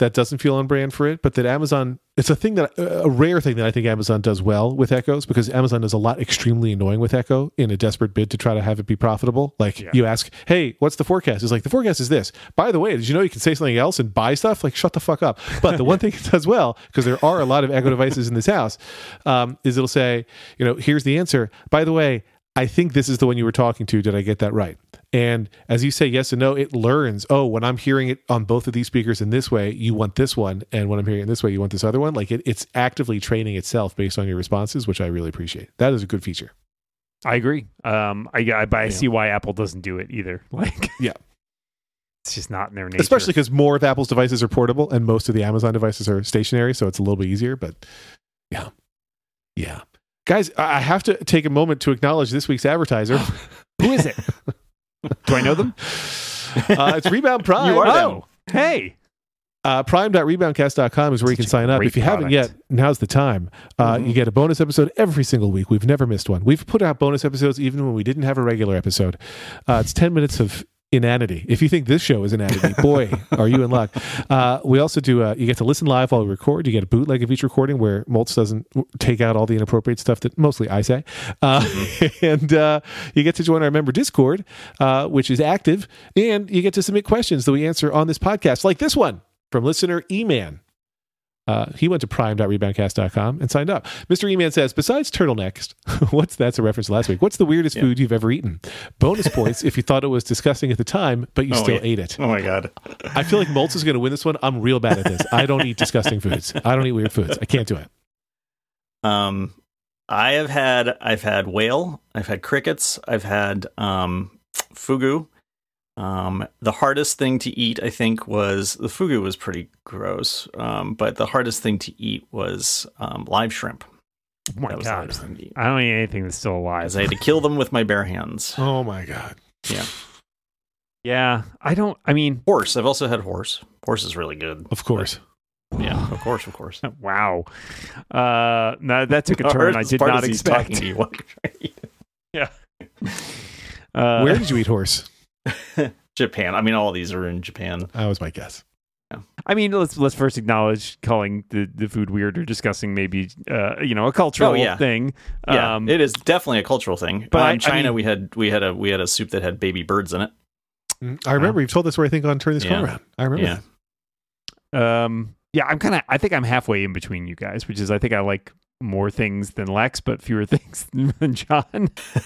that doesn't feel on brand for it, but that Amazon, it's a thing that, a rare thing that I think Amazon does well with Echoes, because Amazon does a lot extremely annoying with Echo in a desperate bid to try to have it be profitable. Like yeah. you ask, hey, what's the forecast? It's like, the forecast is this. By the way, did you know you can say something else and buy stuff? Like, shut the fuck up. But the one thing it does well, because there are a lot of Echo devices in this house, um, is it'll say, you know, here's the answer. By the way, I think this is the one you were talking to. Did I get that right? And as you say yes and no, it learns, oh, when I'm hearing it on both of these speakers in this way, you want this one. And when I'm hearing it this way, you want this other one. Like it, it's actively training itself based on your responses, which I really appreciate. That is a good feature. I agree. Um, I, I, but I yeah. see why Apple doesn't do it either. Like, yeah. It's just not in their nature. Especially because more of Apple's devices are portable and most of the Amazon devices are stationary. So it's a little bit easier, but yeah. Yeah. Guys, I have to take a moment to acknowledge this week's advertiser. Who is it? Do I know them? Uh, it's Rebound Prime. You are oh, them. Hey. Uh, prime dot rebound cast dot com is where Such you can sign up. If you product. haven't yet, now's the time. Uh, mm-hmm. You get a bonus episode every single week. We've never missed one. We've put out bonus episodes even when we didn't have a regular episode. Uh, it's ten minutes of inanity. If you think this show is inanity, boy, are you in luck. Uh, we also do, uh, you get to listen live while we record. You get a bootleg of each recording where Moltz doesn't take out all the inappropriate stuff that mostly I say. Uh, mm-hmm. And uh, you get to join our member Discord, uh, which is active. And you get to submit questions that we answer on this podcast, like this one from listener E-Man. Uh, he went to prime dot rebound cast dot com and signed up. Mister E-Man says, besides turtlenecks, what's that's a reference to last week. What's the weirdest yeah. food you've ever eaten? Bonus points if you thought it was disgusting at the time, but you oh, still yeah. ate it. Oh my God. I feel like Moltz is going to win this one. I'm real bad at this. I don't eat disgusting foods. I don't eat weird foods. I can't do it. Um, I have had, I've had whale. I've had crickets. I've had um, fugu. Um, the hardest thing to eat, I think, was the fugu was pretty gross. Um, but the hardest thing to eat was um, live shrimp. Oh my God. I don't eat anything that's still alive. Because I had to kill them with my bare hands. Oh my God. Yeah. Yeah. I don't, I mean. Horse. I've also had horse. Horse is really good. Of course. But, yeah, of course, of course. Wow. Uh, no, that took a turn I did not expect. To you yeah. Uh, Where did you eat horse? Japan. I mean, all of these are in Japan. That was my guess. Yeah. I mean, let's let's first acknowledge calling the, the food weird or disgusting, maybe uh, you know, a cultural oh, yeah. thing. Yeah, um, it is definitely a cultural thing. But uh, I, in China, I mean, we had we had a we had a soup that had baby birds in it. I remember uh, you've told this where I think on Turn This yeah. Car Around. I remember. Yeah. Um. Yeah, I'm kind of. I think I'm halfway in between you guys, which is I think I like more things than Lex, but fewer things than John.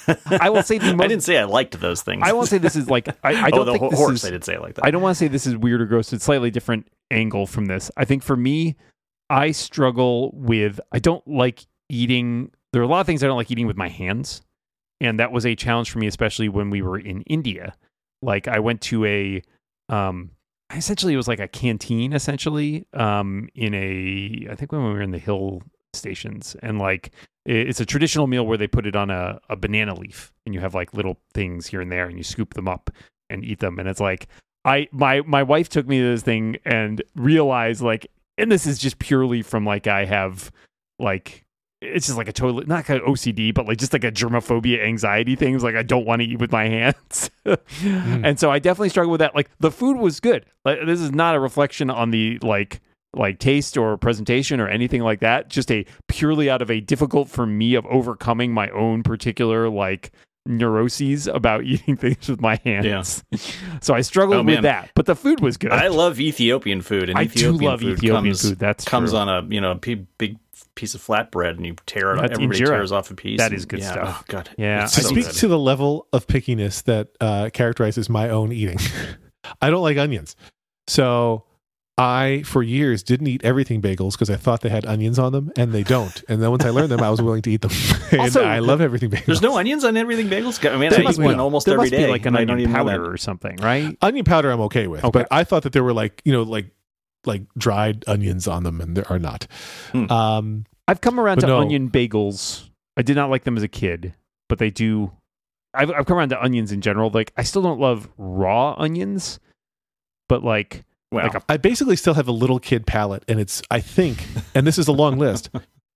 I will say the most, I didn't say I liked those things. I won't say this is like I, I don't oh, the think ho- this horse. is, I did say it like that. I don't want to say this is weird or gross. It's a slightly different angle from this. I think for me, I struggle with. I don't like eating. There are a lot of things I don't like eating with my hands, and that was a challenge for me, especially when we were in India. Like I went to a. Um, essentially, it was like a canteen. Essentially, um, in a. I think when we were in the hill stations, and like it's a traditional meal where they put it on a, a banana leaf and you have like little things here and there and you scoop them up and eat them. And it's like I my my wife took me to this thing and realized like, and this is just purely from like I have like it's just like a totally not kind of O C D, but like just like a germophobia anxiety thing. It's like I don't want to eat with my hands. mm. And so I definitely struggle with that. Like the food was good. Like this is not a reflection on the like like taste or presentation or anything like that, just a purely out of a difficult for me of overcoming my own particular like neuroses about eating things with my hands. Yeah. So I struggled oh, with that, but the food was good. I love Ethiopian food, and I Ethiopian do love food Ethiopian comes, food. That's comes true. on a you know a big, big piece of flatbread, and you tear it. That's everybody injera. tears off a piece. That and, is good yeah, stuff. Oh God, yeah, it's it so speaks good. to the level of pickiness that uh, characterizes my own eating. I don't like onions, so I, for years, didn't eat everything bagels because I thought they had onions on them, and they don't. And then once I learned them, I was willing to eat them. and Also, I love everything bagels. There's no onions on everything bagels. I mean, There I must eat be- one almost there every must day. be like an and I don't onion even know powder that. or something, right? Onion powder I'm okay with, Okay. but I thought that there were like, you know, like like dried onions on them, and there are not. Hmm. Um, I've come around But to no. onion bagels. I did not like them as a kid, but they do. I've, I've come around to onions in general. Like I still don't love raw onions, but like Well, like a I basically still have a little kid palate, and it's, I think, and this is a long list,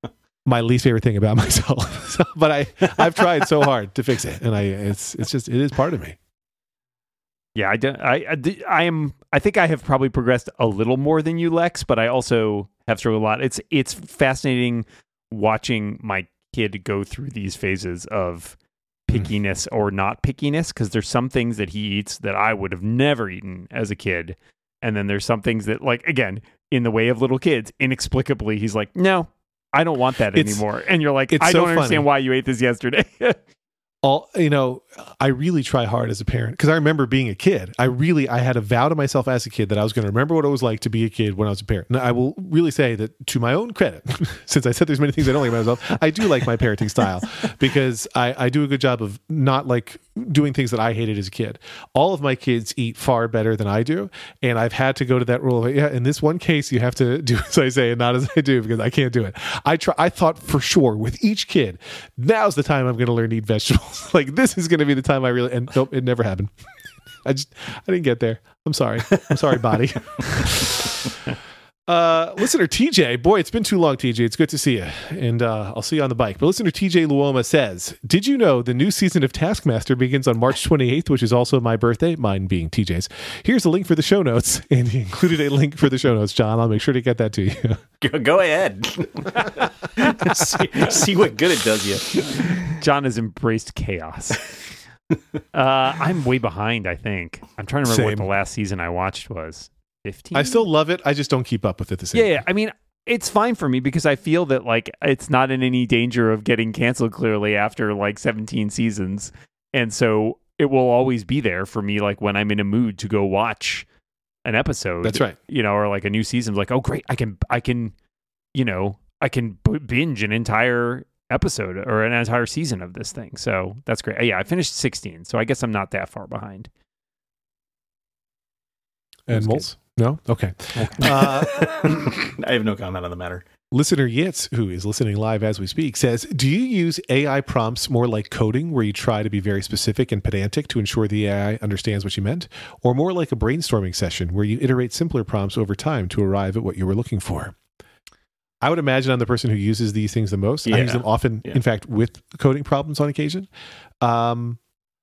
my least favorite thing about myself. So, but I, I've tried so hard to fix it, and I, it's, it's just, it is part of me. yeah. I, don't- I, I, I am I think I have probably progressed a little more than you, Lex, but I also have struggled a lot. It's it's fascinating watching my kid go through these phases of pickiness or not pickiness, because there's some things that he eats that I would have never eaten as a kid. And then there's some things that, like, again, in the way of little kids, inexplicably, he's like, no, I don't want that It's- anymore. And you're like, it's I so don't understand funny. why you ate this yesterday. all you know I really try hard as a parent, because I remember being a kid. I really I had a vow to myself as a kid that I was going to remember what it was like to be a kid when I was a parent. Now, I will really say that, to my own credit, since I said there's many things I don't like about myself, I do like my parenting style, because I, I do a good job of not like doing things that I hated as a kid. All of my kids eat far better than I do, and I've had to go to that rule of, yeah, in this one case you have to do as I say and not as I do, because I can't do it. I try I thought for sure with each kid, now's the time I'm going to learn to eat vegetables. Like, this is going to be the time I really, and nope, it never happened. I just, I didn't get there. I'm sorry. I'm sorry, body. uh, listener T J, boy, it's been too long, T J. It's good to see you. And uh, I'll see you on the bike. But listener T J Luoma says, did you know the new season of Taskmaster begins on March twenty-eighth, which is also my birthday, mine being T J's. Here's a link for the show notes. And he included a link for the show notes, John. I'll make sure to get that to you. Go, go ahead. see, see what good it does you. John has embraced chaos. uh, I'm way behind, I think. I'm trying to remember Same. what the last season I watched was. fifteen? I still love it. I just don't keep up with it the same. Yeah, yeah. I mean, it's fine for me because I feel that, like, it's not in any danger of getting canceled clearly after like seventeen seasons. And so it will always be there for me, like, when I'm in a mood to go watch an episode. That's right. You know, or like a new season, like, oh great, I can I can, you know, I can b- binge an entire episode or an entire season of this thing. So that's great. Yeah, I finished sixteen, so I guess I'm not that far behind. And That's Moles? No? Okay. Okay. Uh, I have no comment on the matter. Listener Yitz, who is listening live as we speak, says, do you use A I prompts more like coding, where you try to be very specific and pedantic to ensure the A I understands what you meant, or more like a brainstorming session where you iterate simpler prompts over time to arrive at what you were looking for? I would imagine I'm the person who uses these things the most. I use Yeah. them often, Yeah. in fact, with coding problems on occasion. Um,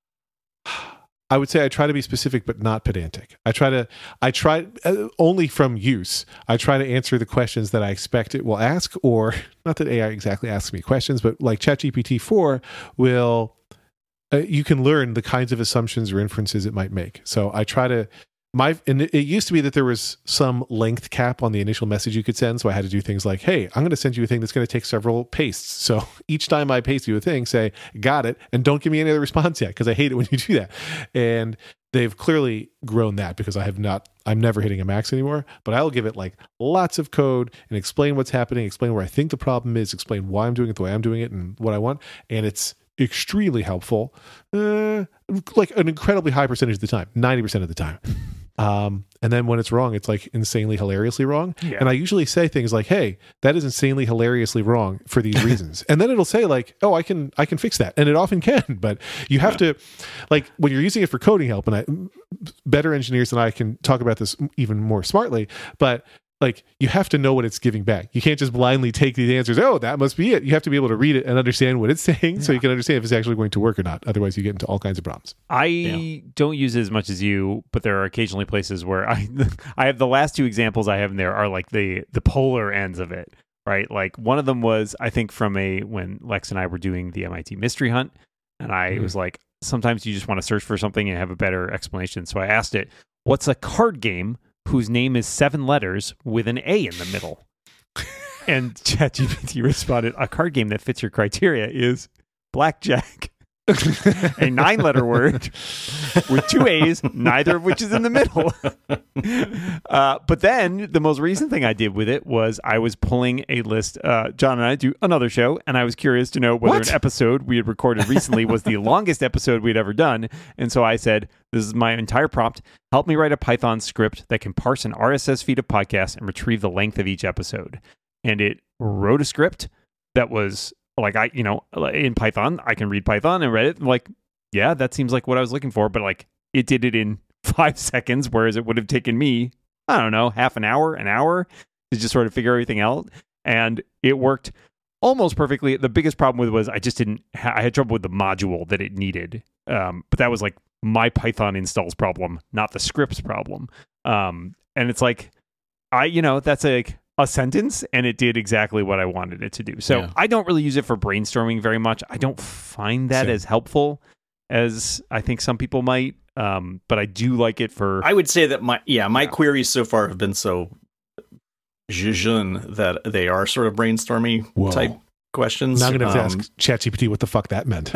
I would say I try to be specific, but not pedantic. I try to, I try uh, only from use. I try to answer the questions that I expect it will ask, or not that A I exactly asks me questions, but like ChatGPT four will, uh, you can learn the kinds of assumptions or inferences it might make. So I try to, my, and it used to be that there was some length cap on the initial message you could send. So I had to do things like, hey, I'm going to send you a thing that's going to take several pastes. So each time I paste you a thing, say, got it. And don't give me any other response yet, because I hate it when you do that. And they've clearly grown that, because I have not, I'm never hitting a max anymore, but I'll give it like lots of code and explain what's happening, explain where I think the problem is, explain why I'm doing it the way I'm doing it and what I want. And it's extremely helpful, uh, like an incredibly high percentage of the time, ninety percent of the time. Um, and then when it's wrong, it's like insanely hilariously wrong. Yeah. And I usually say things like, hey, that is insanely hilariously wrong for these reasons. And then it'll say like, oh, I can, I can fix that. And it often can, but you have to, like, when you're using it for coding help, and I, better engineers than I can talk about this even more smartly, but like, you have to know what it's giving back. You can't just blindly take these answers. Oh, that must be it. You have to be able to read it and understand what it's saying, so you can understand if it's actually going to work or not. Otherwise, you get into all kinds of problems. I Yeah. don't use it as much as you, but there are occasionally places where I I have the last two examples I have in there are like the the polar ends of it, right? Like one of them was, I think, from a when Lex and I were doing the M I T mystery hunt, and I Mhm. was like, sometimes you just want to search for something and have a better explanation. So I asked it, what's a card game whose name is seven letters with an A in the middle? And ChatGPT responded, a card game that fits your criteria is blackjack. A nine-letter word with two A's, neither of which is in the middle. Uh, but then the most recent thing I did with it was I was pulling a list. Uh, John and I do another show, and I was curious to know whether What? an episode we had recorded recently was the longest episode we'd ever done. And so I said, this is my entire prompt. Help me write a Python script that can parse an R S S feed of podcasts and retrieve the length of each episode. And it wrote a script that was like, I, you know, in Python, I can read Python and read it. I'm like, yeah, that seems like what I was looking for. But like, it did it in five seconds, whereas it would have taken me, I don't know, half an hour, an hour to just sort of figure everything out. And it worked almost perfectly. The biggest problem with it was I just didn't, ha- I had trouble with the module that it needed. Um, but that was like my Python installs problem, not the script's problem. Um, and it's like, I, you know, that's like a sentence, and it did exactly what I wanted it to do. So Yeah. I don't really use it for brainstorming very much. I don't find that Same. as helpful as I think some people might. Um, but I do like it for. I would say that my yeah my Yeah. queries so far have been so jejune that they are sort of brainstormy Whoa. type questions. Now I'm going to have Um, to ask ChatGPT what the fuck that meant.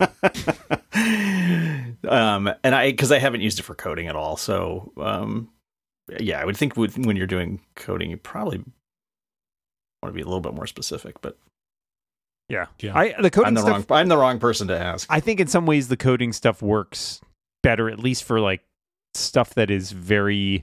um, and I because I haven't used it for coding at all. So um, yeah, I would think with, when you're doing coding, you probably want to be a little bit more specific. But yeah. Yeah. I the coding I'm the stuff. wrong I'm the wrong person to ask. I think in some ways the coding stuff works better, at least for like stuff that is very,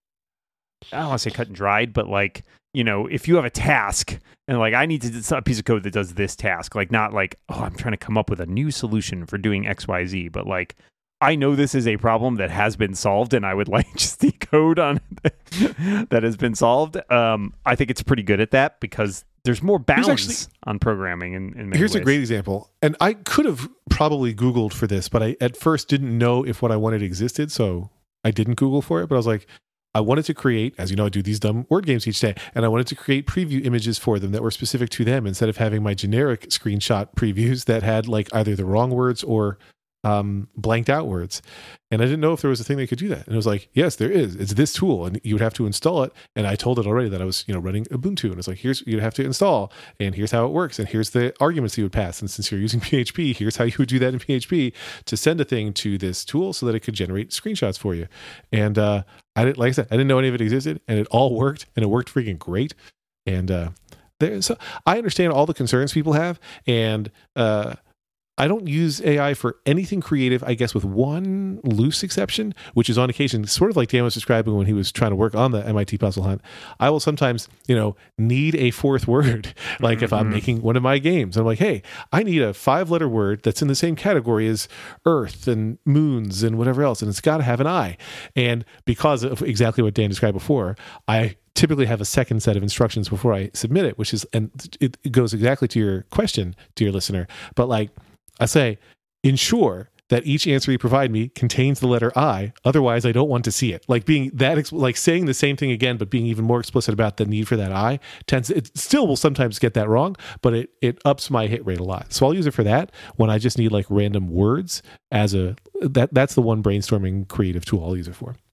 I don't want to say cut and dried, but like, you know, if you have a task and like, I need to do a piece of code that does this task, like not like, oh, I'm trying to come up with a new solution for doing X, Y, Z, but like, I know this is a problem that has been solved and I would like just the code on that has been solved. Um, I think it's pretty good at that because there's more bounds actually- on programming in, in many Here's ways. a great example. And I could have probably Googled for this, but I at first didn't know if what I wanted existed. So I didn't Google for it. But I was like, I wanted to create, as you know, I do these dumb word games each day. And I wanted to create preview images for them that were specific to them instead of having my generic screenshot previews that had like either the wrong words or um, blanked out words. And I didn't know if there was a thing that could do that. And it was like, yes, there is. It's this tool, and you would have to install it. And I told it already that I was, you know, running Ubuntu, and it's like, here's you'd have to install, and here's how it works, and here's the arguments you would pass. And since you're using P H P, here's how you would do that in P H P to send a thing to this tool so that it could generate screenshots for you. And uh, I didn't, like I said, I didn't know any of it existed, and it all worked, and it worked freaking great. And uh, there, so I understand all the concerns people have, and uh, I don't use A I for anything creative, I guess, with one loose exception, which is on occasion, sort of like Dan was describing when he was trying to work on the M I T puzzle hunt. I will sometimes, you know, need a fourth word. Like mm-hmm. if I'm making one of my games, I'm like, hey, I need a five letter word that's in the same category as Earth and moons and whatever else. And it's got to have an I. And because of exactly what Dan described before, I typically have a second set of instructions before I submit it, which is, and it goes exactly to your question, to your listener. But like, I say, ensure that each answer you provide me contains the letter I. Otherwise, I don't want to see it. Like being that, ex- like saying the same thing again, but being even more explicit about the need for that I tends. It still will sometimes get that wrong, but it it ups my hit rate a lot. So I'll use it for that when I just need like random words as a that. That's the one brainstorming creative tool I'll use it for.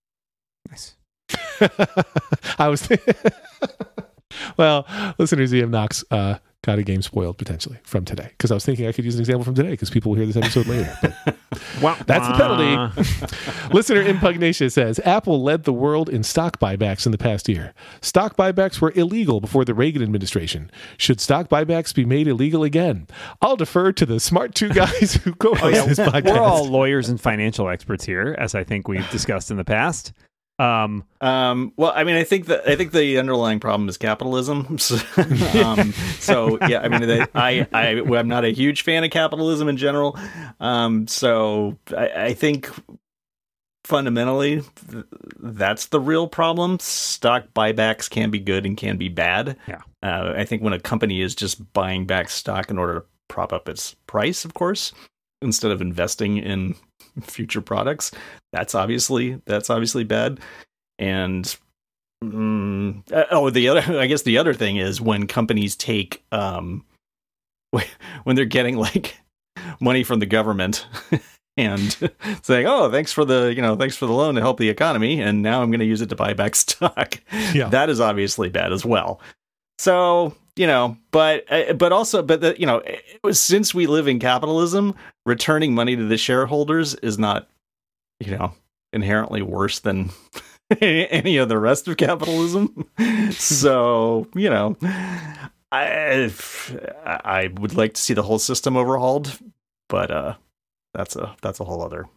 Nice. I was. Well, listeners, E M Knox uh, got a game spoiled potentially from today because I was thinking I could use an example from today because people will hear this episode later. But wow. That's the penalty. Listener Impugnatia says, Apple led the world in stock buybacks in the past year. Stock buybacks were illegal before the Reagan administration. Should stock buybacks be made illegal again? I'll defer to the smart two guys who co-host Oh, yeah. this podcast. We're all lawyers and financial experts here, as I think we've discussed in the past. Um, um, well, I mean, I think that I think the underlying problem is capitalism. So, um, so yeah, I mean, the, I, I, I'm not a huge fan of capitalism in general. Um, so I, I think fundamentally th- that's the real problem. Stock buybacks can be good and can be bad. Yeah. Uh, I think when a company is just buying back stock in order to prop up its price, of course, instead of investing in future products, that's obviously that's obviously bad. And um, oh, the other, I guess the other thing is when companies take um, when they're getting like money from the government and saying, "Oh, thanks for the you know thanks for the loan to help the economy," and now I'm going to use it to buy back stock. Yeah. That is obviously bad as well. So, you know, but but also, but the, you know, since we live in capitalism, returning money to the shareholders is not, you know, inherently worse than any of the rest of capitalism. So, you know, I I would like to see the whole system overhauled, but uh, that's a that's a whole other.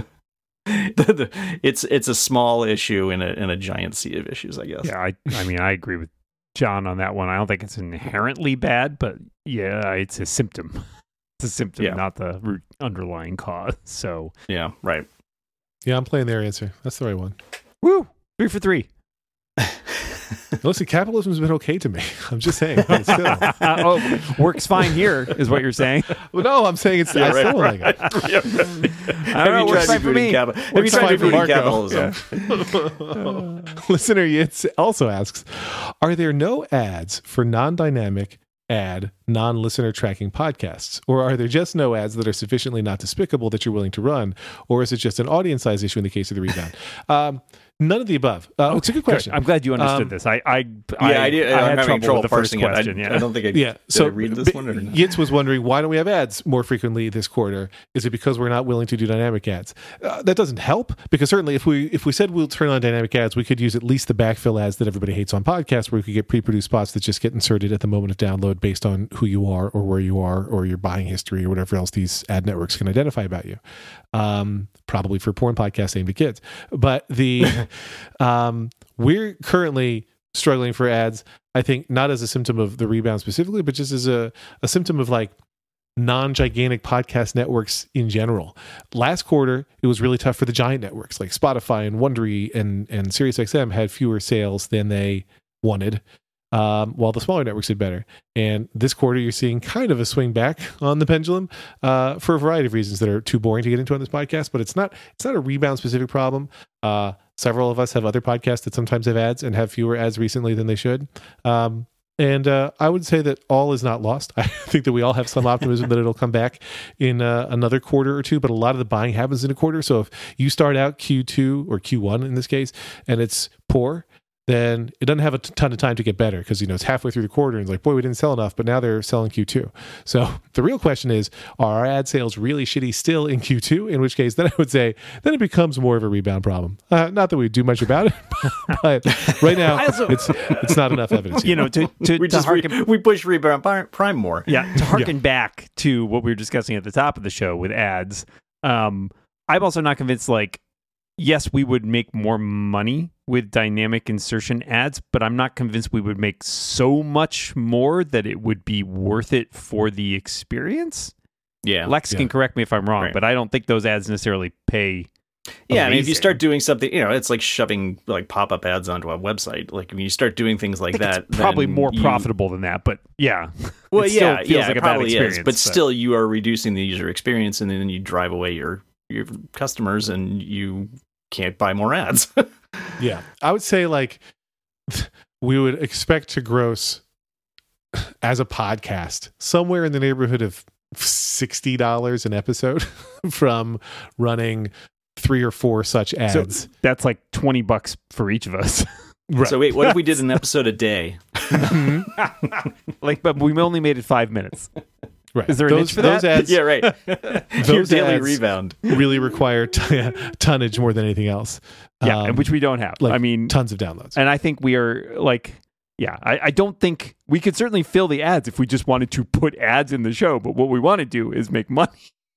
it's it's a small issue in a in a giant sea of issues, I guess. Yeah, I I mean, I agree with John on that one. I don't think it's inherently bad, but yeah, it's a symptom. It's a symptom, yeah. not the root underlying cause. So yeah, right. Yeah, I'm playing their answer. That's the right one. Woo! Three for three. Listen, capitalism's been okay to me. I'm just saying. But it's still. oh, works fine here, is what you're saying. Well, no, I'm saying it's. Yeah, I right, still right. like it. I don't know, works fine for me. Have you Works tried fine for rebooting Marco. capitalism? Listener Yitz also asks, are there no ads for non-dynamic ad non-listener tracking podcasts, or are there just no ads that are sufficiently not despicable that you're willing to run, or is it just an audience size issue in the case of the rebound? um, none of the above. Uh, okay, it's a good question. I'm glad you understood um, this. I, I, Yeah, I, did, I I'm had having trouble, trouble with the first parsing question. it. I, yeah. I don't think I yeah. did So I read this B- one or not. Yitz was wondering, why don't we have ads more frequently this quarter? Is it because we're not willing to do dynamic ads? Uh, that doesn't help, because certainly if we if we said we'll turn on dynamic ads, we could use at least the backfill ads that everybody hates on podcasts, where we could get pre-produced spots that just get inserted at the moment of download based on who you are or where you are or your buying history or whatever else these ad networks can identify about you. Um, probably for porn podcasts aimed at kids. But the um, we're currently struggling for ads, I think, not as a symptom of the rebound specifically, but just as a, a symptom of like non-gigantic podcast networks in general. Last quarter, it was really tough for the giant networks like Spotify and Wondery and, and SiriusXM had fewer sales than they wanted, um, while the smaller networks did better. And this quarter, you're seeing kind of a swing back on the pendulum uh, for a variety of reasons that are too boring to get into on this podcast, but it's not it's not a rebound-specific problem. Uh, several of us have other podcasts that sometimes have ads and have fewer ads recently than they should. Um, And uh, I would say that all is not lost. I think that we all have some optimism that it'll come back in uh, another quarter or two, but a lot of the buying happens in a quarter. So if you start out Q two or Q one in this case, and it's poor, then it doesn't have a t- ton of time to get better, because, you know, it's halfway through the quarter and it's like, boy, we didn't sell enough, but now they're selling Q two. So the real question is, are our ad sales really shitty still in Q two? In which case, then I would say, then it becomes more of a rebound problem. Uh, not that we do much about it, but right now, also, it's it's not enough evidence. You know, to, to, we to just re- harken, we push rebound prime more. yeah, to harken back to what we were discussing at the top of the show with ads. Um, I'm also not convinced, like, yes, we would make more money with dynamic insertion ads, but I'm not convinced we would make so much more that it would be worth it for the experience. Yeah. Lex Yeah. can correct me if I'm wrong, Right. but I don't think those ads necessarily pay. Yeah, I mean, if you amazing. start doing something, you know, it's like shoving like pop-up ads onto a website. Like when you start doing things like I think that, it's probably then more you- profitable than that, but yeah. Well, It still yeah, feels yeah, like it a bad probably is. experience, But but- still, you are reducing the user experience, and then you drive away your your customers, and you can't buy more ads. Yeah. I would say, like, we would expect to gross as a podcast somewhere in the neighborhood of sixty dollars an episode from running three or four such ads. So that's like twenty bucks for each of us. Right. So wait, what if we did an episode a day? Like, but we only made it five minutes. Right. Is there a those, niche for those that? ads Yeah, right. your Those daily ads- rebound. really require t- tonnage more than anything else. Yeah, Um, which we don't have. like I mean, tons of downloads. and I think we are like, yeah, I, I don't think we could certainly fill the ads if we just wanted to put ads in the show. But what we want to do is make money.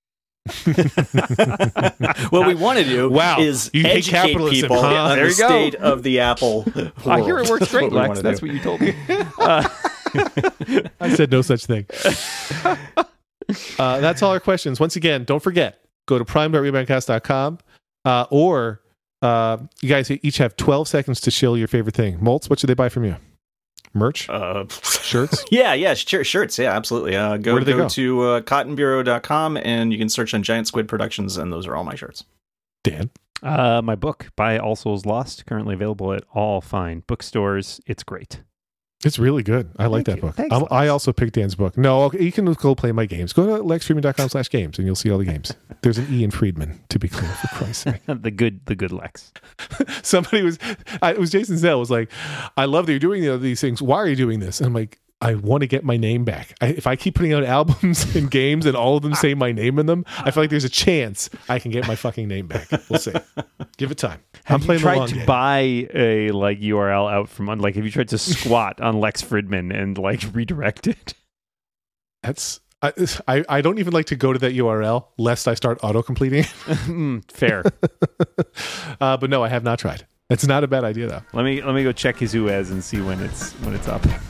What we want to do Wow, is you hate educate capitalism, people huh? on There the you go. state of the Apple world. I hear it works great, That's what we Lex. wanna That's do. what you told me. Uh, I said no such thing. Uh, that's all our questions. Once again, don't forget, go to prime dot reboundcast dot com uh, or uh, you guys each have twelve seconds to shill your favorite thing. Moltz, what should they buy from you? Merch? Uh, Shirts? Yeah, yeah, sure, shirts. Yeah, absolutely. Uh, go Where do they go, go? to uh, cotton bureau dot com and you can search on Giant Squid Productions, and those are all my shirts. Dan? uh, my book, By All Souls Lost, currently available at all fine bookstores. It's great. It's really good. I like Thank that you. book. Thanks, I'm- Lex. I also picked Dan's book. No, okay, you can go play my games. Go to lex friedman dot com slash games and you'll see all the games. There's an E in Friedman, to be clear, for Christ's sake. the good, the good Lex. Somebody was, I, it was Jason Zell was like, I love that you're doing you know, these things. Why are you doing this? And I'm like, I want to get my name back. I, if I keep putting out albums and games and all of them say my name in them, I feel like there's a chance I can get my fucking name back. We'll see. Give it time. Have I'm playing you tried the long to game. buy a like U R L out from like have you tried to squat on Lex Fridman and like redirect it? That's I, I I don't even like to go to that U R L lest I start auto completing. Mm, fair. uh, but no, I have not tried. It's not a bad idea though. Let me let me go check his U A S and see when it's when it's up.